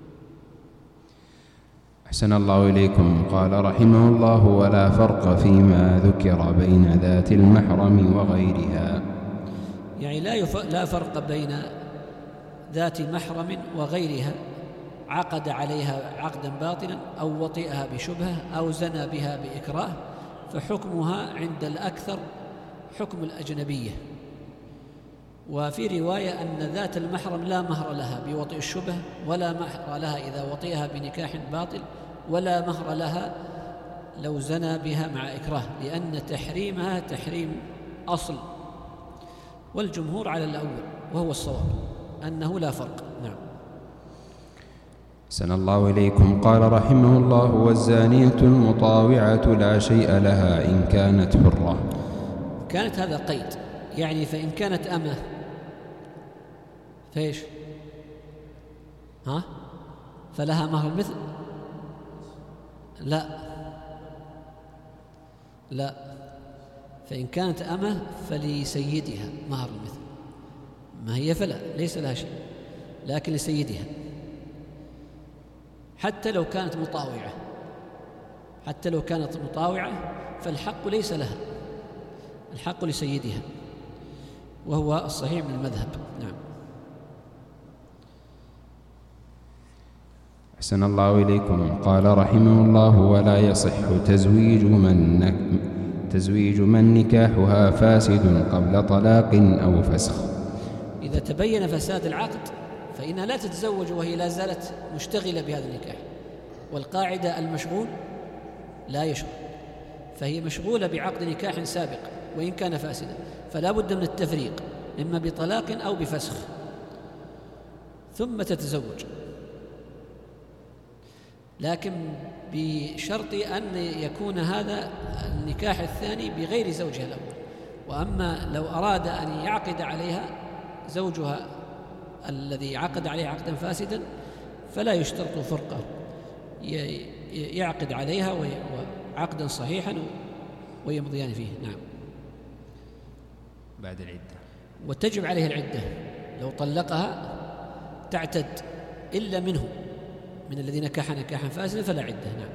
أحسن الله إليكم. قال رحمه الله: ولا فرق فيما ذكر بين ذات المحرم وغيرها. يعني لا فرق بين ذات محرم وغيرها عقد عليها عقدا باطلا أو وطئها بشبهة أو زنى بها بإكراه، فحكمها عند الأكثر حكم الأجنبية. وفي رواية أن ذات المحرم لا مهر لها بوطئ الشبه، ولا مهر لها إذا وطئها بنكاح باطل، ولا مهر لها لو زنى بها مع إكراه، لأن تحريمها تحريم أصل. والجمهور على الأول وهو الصواب أنه لا فرق. نعم. أحسن الله إليكم. قال رحمه الله: والزانية المطاوعة لا شيء لها إن كانت حرة. كانت هذا قيد، يعني فإن كانت أمة فإيش؟ فلها مهر المثل؟ لا، فإن كانت أمة فلسيدها مهر المثل، ما هي فلا ليس لها شيء، لكن لسيدها. حتى لو كانت مطاوعة فالحق ليس لها، الحق لسيدها، وهو الصحيح من المذهب. نعم. أحسن الله إليكم. قال رحمه الله: ولا يصح تزويج من نكاحها فاسد قبل طلاق أو فسخ. إذا تبين فساد العقد فإنها لا تتزوج وهي لا زالت مشتغلة بهذا النكاح، والقاعدة المشغول لا يشغل، فهي مشغولة بعقد نكاح سابق وإن كان فاسدا، فلا بد من التفريق إما بطلاق أو بفسخ ثم تتزوج، لكن بشرط أن يكون هذا النكاح الثاني بغير زوجها الأول. وأما لو أراد أن يعقد عليها زوجها الذي عقد عليها عقدا فاسدا فلا يشترط فرقة، يعقد عليها وعقدا صحيحا ويمضيان فيه. نعم. بعد العدة، وتجب عليه العدة. لو طلقها تعتد إلا من الذي نكح نكاحا فاسدا فلا عدة. نعم.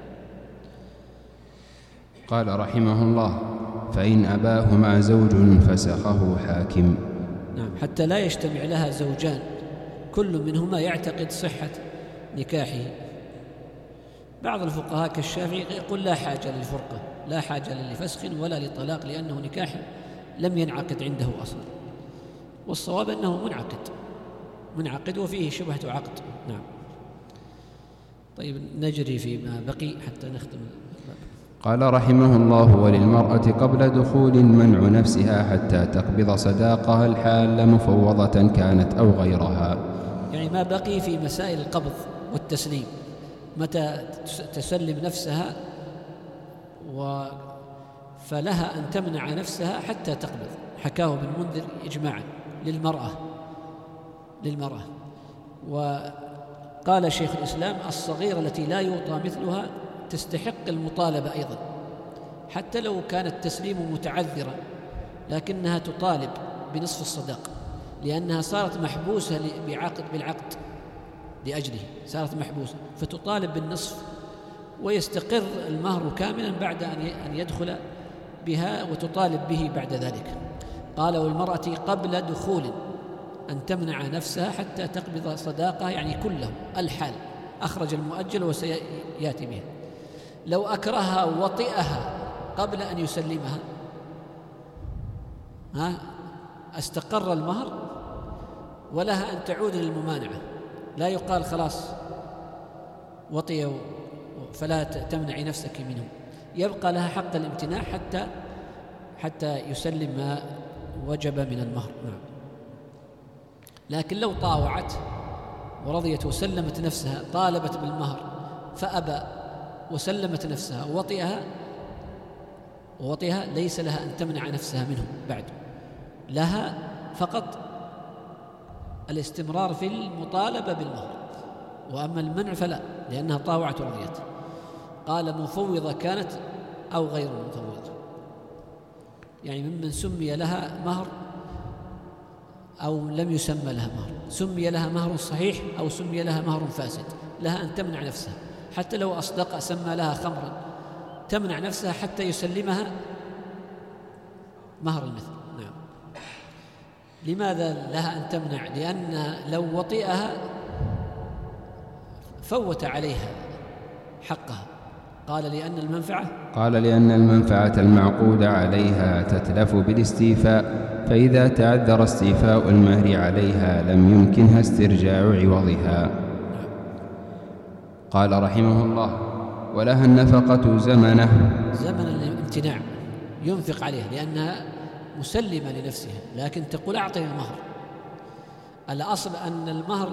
قال رحمه الله: فإن أباهما زوج فسخه حاكم. نعم. حتى لا يجتمع لها زوجان كل منهما يعتقد صحة نكاحه. بعض الفقهاء كالشافعي يقول لا حاجة للفرقة، لا حاجة لفسخ ولا لطلاق، لأنه نكاح لم ينعقد عنده أصلا، والصواب أنه منعقد وفيه شبهة عقد. نعم. طيب نجري فيما بقي حتى نختم. قال رحمه الله: وللمرأة قبل دخول منع نفسها حتى تقبض صداقها الحال مفوضة كانت أو غيرها. يعني ما بقي في مسائل القبض والتسليم، متى تسلم نفسها فلها أن تمنع نفسها حتى تقبض. حكاه ابن المنذر إجماعا للمرأة. وقال شيخ الإسلام: الصغيرة التي لا يوطى مثلها تستحق المطالبة أيضا، حتى لو كان التسليم متعذرا لكنها تطالب بنصف الصداق، لأنها صارت محبوسة بالعقد لأجله، صارت محبوسة فتطالب بالنصف ويستقر المهر كاملا بعد أن يدخل بها وتطالب به بعد ذلك. قال: والمرأة قبل دخول أن تمنع نفسها حتى تقبض صداقها، يعني كله الحال، أخرج المؤجل وسيأتي به. لو أكرهها وطئها قبل أن يسلمها استقر المهر ولها أن تعود للممانعة، لا يقال خلاص وطئ فلا تمنعي نفسك منه، يبقى لها حق الامتناع حتى يسلم ما وجب من المهر. نعم. لكن لو طاوعت ورضيت وسلمت نفسها، طالبت بالمهر فأبى وسلمت نفسها ووطئها ليس لها أن تمنع نفسها منه بعد، لها فقط الاستمرار في المطالبة بالمهر، وأما المنع فلا، لأنها طاوعت ورضيت. قال مفوضة كانت أو غير مفوضة، يعني ممن سمي لها مهر أو لم يسمى لها مهر، سمي لها مهر صحيح أو سمي لها مهر فاسد، لها أن تمنع نفسها، حتى لو أصدق سمى لها خمرا تمنع نفسها حتى يسلمها مهر المثل. نعم. لماذا لها أن تمنع؟ لأن لو وطئها فوت عليها حقها. قال لأن المنفعة المعقود عليها تتلف بالاستيفاء، فإذا تعذر استيفاء المهر عليها لم يمكنها استرجاع عوضها. قال رحمه الله: ولها النفقة زمن الامتناع، ينفق عليها لأنها مسلمة لنفسها، لكن تقول أعطني المهر. الأصل أن المهر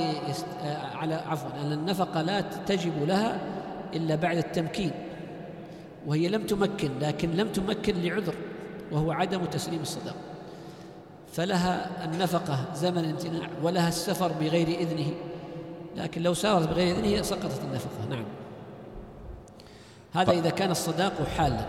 أن النفقة لا تجب لها إلا بعد التمكين، وهي لم تمكن، لكن لم تمكن لعذر وهو عدم تسليم الصداق، فلها النفقة زمن الامتناع، ولها السفر بغير إذنه، لكن لو سافرت بغير إذنه سقطت النفقة. نعم. هذا إذا كان الصداق حالا،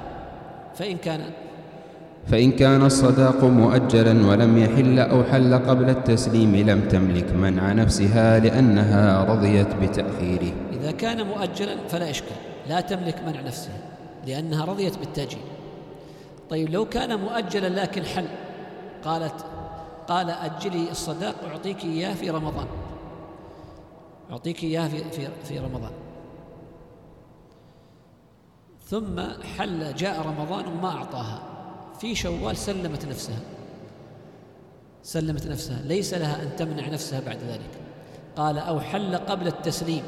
فإن كان الصداق مؤجلا ولم يحل أو حل قبل التسليم لم تملك منع نفسها لأنها رضيت بتأخيره. إذا كان مؤجلا فلا إشكال، لا تملك منع نفسها لأنها رضيت بالتأجيل. طيب لو كان مؤجلا لكن حل، قال أجلي الصداق أعطيك إياه في رمضان، أعطيك إياه في رمضان، ثم حل جاء رمضان وما أعطاها، في شوال سلمت نفسها، ليس لها أن تمنع نفسها بعد ذلك. قال أو حل قبل التسليم،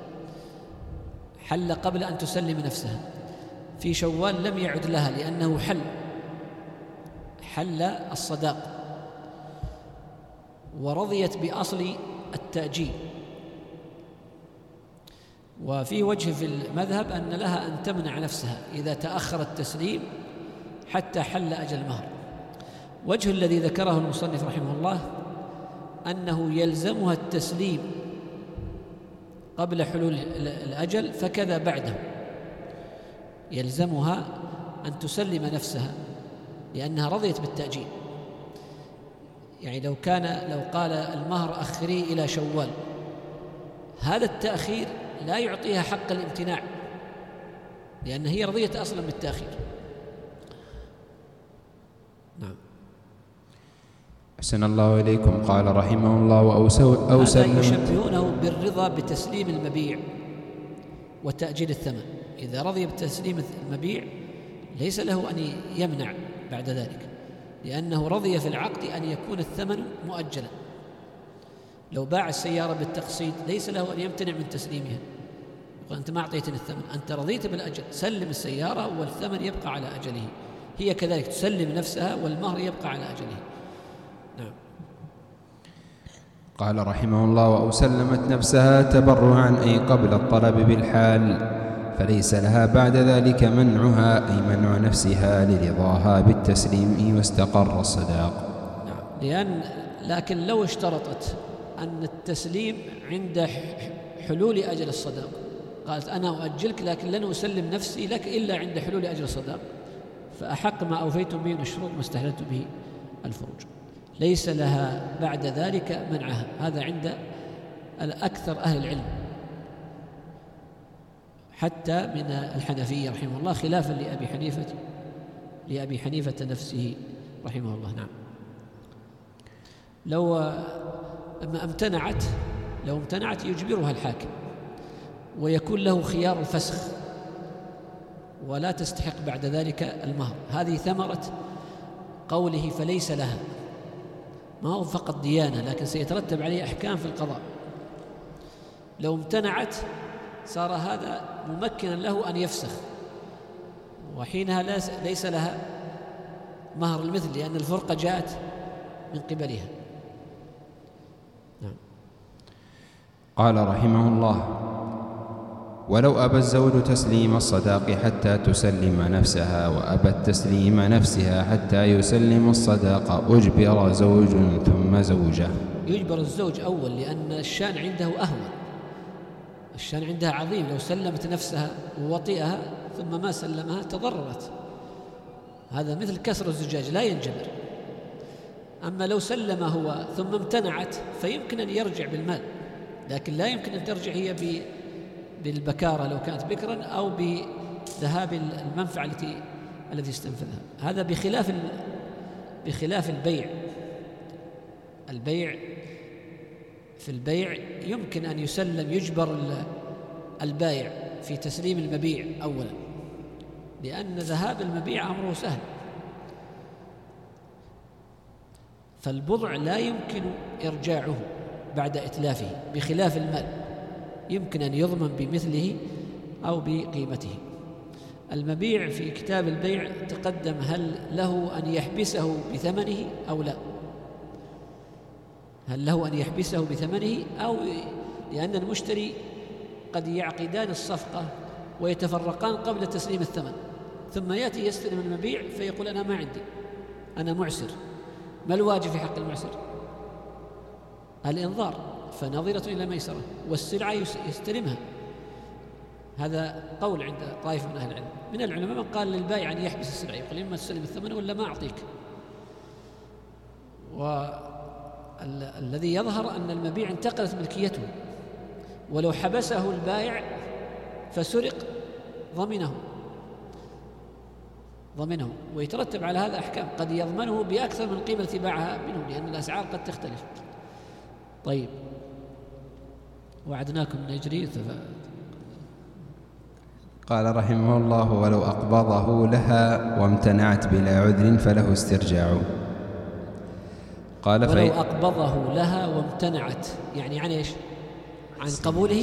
حل قبل أن تسلم نفسها، في شوال لم يعد لها لأنه حل الصداق ورضيت بأصل التأجيل. وفي وجه في المذهب أن لها أن تمنع نفسها إذا تأخر التسليم حتى حل أجل المهر. وجه الذي ذكره المصنف رحمه الله أنه يلزمها التسليم قبل حلول الأجل، فكذا بعده يلزمها أن تسلم نفسها لأنها رضيت بالتأجيل. يعني لو قال المهر أخري إلى شوال، هذا التأخير لا يعطيها حق الامتناع لأن هي رضيت أصلا بالتأخير. نعم. أحسن الله إليكم. قال رحمه الله: هذا يشبهونه بالرضا بتسليم المبيع وتأجيل الثمن. إذا رضي بتسليم المبيع ليس له أن يمنع بعد ذلك، لأنه رضي في العقد أن يكون الثمن مؤجلا. لو باع السيارة بالتقسيط ليس له أن يمتنع من تسليمها، يقول أنت ما أعطيتني الثمن، أنت رضيت بالأجل، سلم السيارة والثمن يبقى على أجله. هي كذلك تسلم نفسها والمهر يبقى على أجله. نعم. قال رحمه الله: أو سلمت نفسها تبرعا أي قبل الطلب بالحال، فليس لها بعد ذلك منعها أي منع نفسها لرضاها بالتسليم واستقر الصداق. نعم. لكن لو اشترطت أن التسليم عند حلول أجل الصداق، قالت أنا أؤجلك لكن لن أسلم نفسي لك إلا عند حلول أجل الصداق، فأحق ما أوفيتم به من الشروط ما استحللت به الفروج، ليس لها بعد ذلك منعها. هذا عند الأكثر أهل العلم حتى من الحنفية رحمه الله، خلافا لأبي حنيفة نفسه رحمه الله. نعم. لو امتنعت يجبرها الحاكم ويكون له خيار الفسخ ولا تستحق بعد ذلك المهر. هذه ثمرة قوله فليس لها، ما هو فقط ديانة لكن سيترتب عليه أحكام في القضاء. لو امتنعت صار هذا ممكنا له أن يفسخ، وحينها ليس لها مهر المثل، لأن الفرقة جاءت من قبلها. نعم. قال رحمه الله: ولو أبى الزوج تسليم الصداق حتى تسلم نفسها وأبت تسليم نفسها حتى يسلم الصداق أجبر زوج ثم زوجة. يجبر الزوج أول، لأن الشأن عنده أهون، الشأن عندها عظيم. لو سلمت نفسها ووطئها ثم ما سلمها تضررت، هذا مثل كسر الزجاج لا ينجبر. أما لو سلم هو ثم امتنعت فيمكن أن يرجع بالمال، لكن لا يمكن أن ترجع هي بالبكارة لو كانت بكرا، أو بذهاب المنفعة التي استنفذها. هذا بخلاف البيع. في البيع يمكن أن يجبر البائع في تسليم المبيع أولا، لأن ذهاب المبيع أمره سهل. فالبضع لا يمكن إرجاعه بعد إتلافه، بخلاف المال يمكن أن يضمن بمثله أو بقيمته. المبيع في كتاب البيع تقدم هل له أن يحبسه بثمنه أو لا، هل له أن يحبسه بثمنه أو، لأن المشتري قد يعقدان الصفقة ويتفرقان قبل تسليم الثمن، ثم يأتي يستلم المبيع فيقول أنا ما عندي، أنا معسر. ما الواجب في حق المعسر؟ الإنظار، فنظرة إلى ميسرة، والسلعة يستلمها. هذا قول عند طائفة من أهل العلم. من العلماء من قال للبائع أن يحبس السلعة، يقول إما تسلم الثمن ولا ما أعطيك. والذي يظهر أن المبيع انتقلت ملكيته، ولو حبسه البائع فسرق ضمنه، ويترتب على هذا أحكام، قد يضمنه بأكثر من قيمة التي باعها منه، لأن الأسعار قد تختلف. طيب، وعدناكم نجري. قال رحمه الله: ولو أقبضه لها وامتنعت بلا عذر فله استرجاعه. قال: ولو أقبضه لها وامتنعت، يعني عن إيش؟ عن قبوله،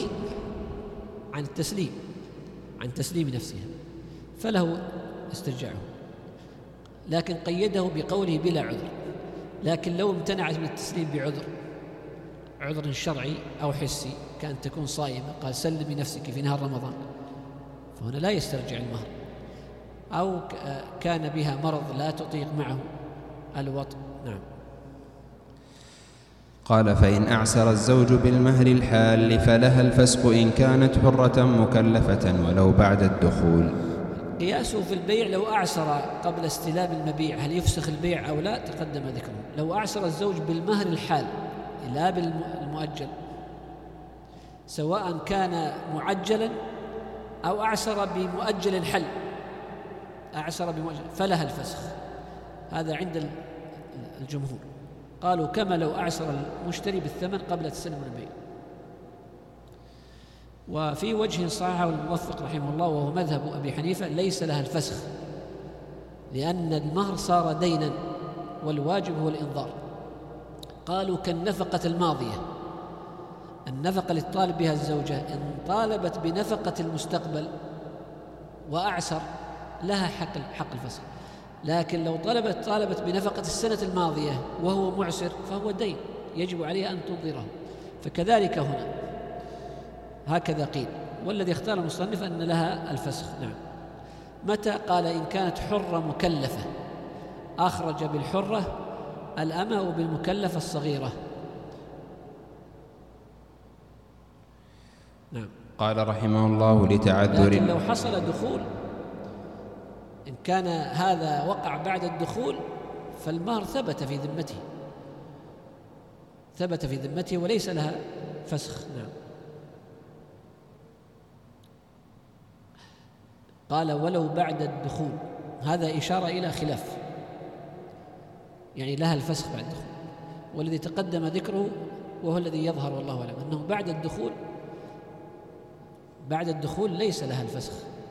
عن تسليم نفسها، فله استرجاعه، لكن قيده بقوله بلا عذر. لكن لو امتنعت من التسليم عذر شرعي أو حسي، كانت تكون صائمة، قال سلمي نفسك في نهار رمضان، فهنا لا يسترجع المهر. أو كان بها مرض لا تطيق معه الوطء. نعم. قال: فإن أعسر الزوج بالمهر الحال فلها الفسق إن كانت حرة مكلفة ولو بعد الدخول. قياسه في البيع: لو أعسر قبل استلام المبيع هل يفسخ البيع أو لا؟ تقدم ذكره. لو أعسر الزوج بالمهر الحال لا بالمؤجل، سواء كان معجلا أو أعسر بمؤجل الحل، فلها الفسخ. هذا عند الجمهور، قالوا كما لو أعسر المشتري بالثمن قبل تسلم البيع. وفي وجه صححه الموفق رحمه الله وهو مذهب أبي حنيفة: ليس لها الفسخ، لأن المهر صار دينا والواجب هو الإنظار. قالوا كالنفقة الماضية، النفقة اللي تطالب بها الزوجة، إن طالبت بنفقة المستقبل وأعسر لها حق الفسخ، لكن لو طالبت بنفقة السنة الماضية وهو معسر فهو دين يجب عليها أن تنظره. فكذلك هنا هكذا قيل، والذي اختار المصنف أن لها الفسخ. نعم. متى؟ قال إن كانت حرة مكلفة، أخرج بالحرة الأمة وبالمكلفة الصغيرة. نعم. قال رحمه الله: لتعذر. لكن لو حصل دخول، إن كان هذا وقع بعد الدخول فالمهر ثبت في ذمته وليس لها فسخ. نعم. قال ولو بعد الدخول، هذا إشارة إلى خلاف، يعني لها الفسخ بعد الدخول، والذي تقدم ذكره وهو الذي يظهر والله أعلم أنه بعد الدخول ليس لها الفسخ،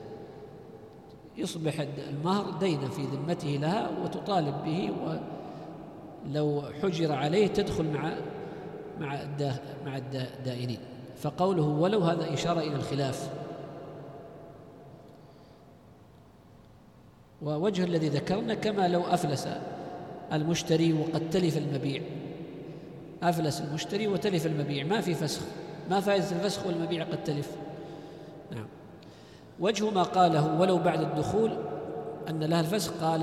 يصبح المهر دينا في ذمته لها وتطالب به، ولو حجر عليه تدخل مع الدائنين. فقوله ولو هذا إشارة إلى الخلاف. ووجه الذي ذكرنا كما لو أفلس المشتري وقد تلف المبيع، أفلس المشتري وتلف المبيع، ما في فسخ، ما فائدة الفسخ والمبيع قد تلف. نعم. وجه ما قاله ولو بعد الدخول أن لها الفسخ قال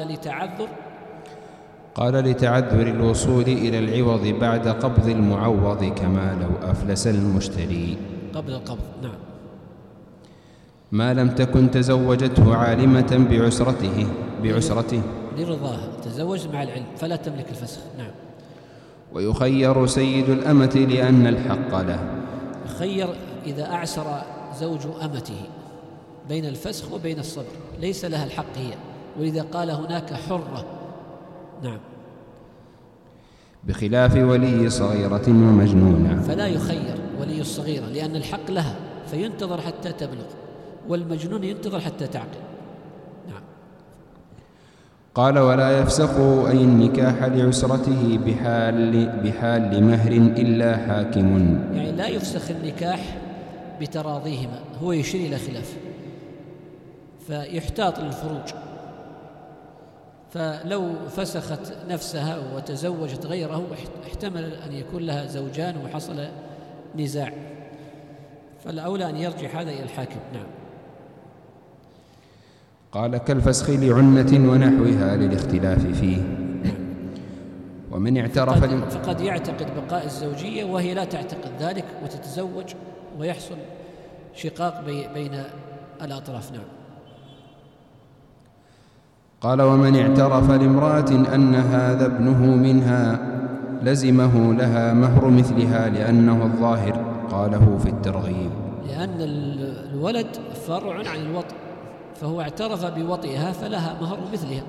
لتعذر الوصول إلى العوض بعد قبض المعوض كما لو أفلس المشتري قبل القبض. نعم. ما لم تكن تزوجته عالمة بعسرته لرضاها، تزوج مع العلم فلا تملك الفسخ. نعم. ويخير سيد الأمة لأن الحق له. يخير إذا أعسر زوج أمته بين الفسخ وبين الصبر، ليس لها الحق هي، ولذا قال هناك حرة. نعم. بخلاف ولي صغيرة ومجنونة، فلا يخير ولي الصغيرة لأن الحق لها فينتظر حتى تبلغ، والمجنون ينتظر حتى تعقل. نعم. قال ولا يفسخ أي النكاح لعسرته بحال مهر إلا حاكم، يعني لا يفسخ النكاح بتراضيهما، هو يشير إلى خلاف فيحتاط للفروج، فلو فسخت نفسها وتزوجت غيره احتمل أن يكون لها زوجان وحصل نزاع، فالأولى أن يرجع هذا إلى الحاكم. نعم. قال كالفسخ لعنة ونحوها للاختلاف فيه. ومن اعترف فقد يعتقد بقاء الزوجية وهي لا تعتقد ذلك وتتزوج ويحصل شقاق بين الأطراف. نعم. قال ومن اعترف لامرأة أن هذا ابنه منها لزمه لها مهر مثلها لأنه الظاهر، قاله في الترغيب، لأن الولد فرع عن الوطء، فهو اعترف بوطئها فلها مهر مثلها،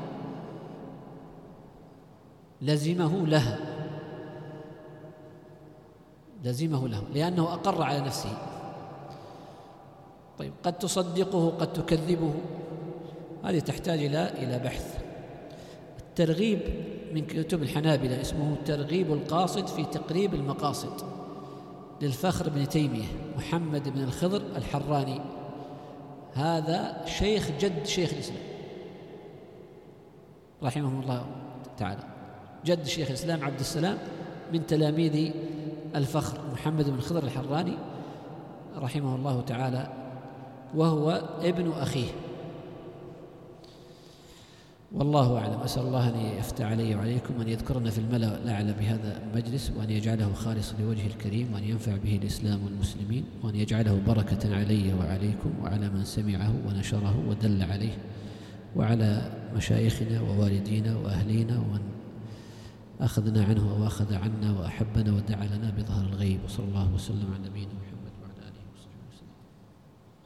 لزمه له لأنه أقر على نفسه. طيب قد تصدقه قد تكذبه، هذه تحتاج إلى بحث. الترغيب من كتب الحنابلة اسمه ترغيب القاصد في تقريب المقاصد للفخر بن تيمية محمد بن الخضر الحراني، هذا شيخ جد شيخ الإسلام رحمه الله تعالى، جد شيخ الإسلام عبد السلام من تلاميذ الفخر محمد بن الخضر الحراني رحمه الله تعالى، وهو ابن أخيه. والله أعلم. أسأل الله أن يفتح علي وعليكم، وأن يذكرنا في الملأ الأعلى بهذا المجلس، وأن يجعله خالصا لوجهه الكريم، وأن ينفع به الإسلام والمسلمين، وأن يجعله بركة علي وعليكم وعلى من سمعه ونشره ودل عليه، وعلى مشايخنا ووالدينا وأهلينا، ومن أخذنا عنه وأخذ عنا وأحبنا ودعا لنا بظهر الغيب. وصلى الله وسلم على نبينا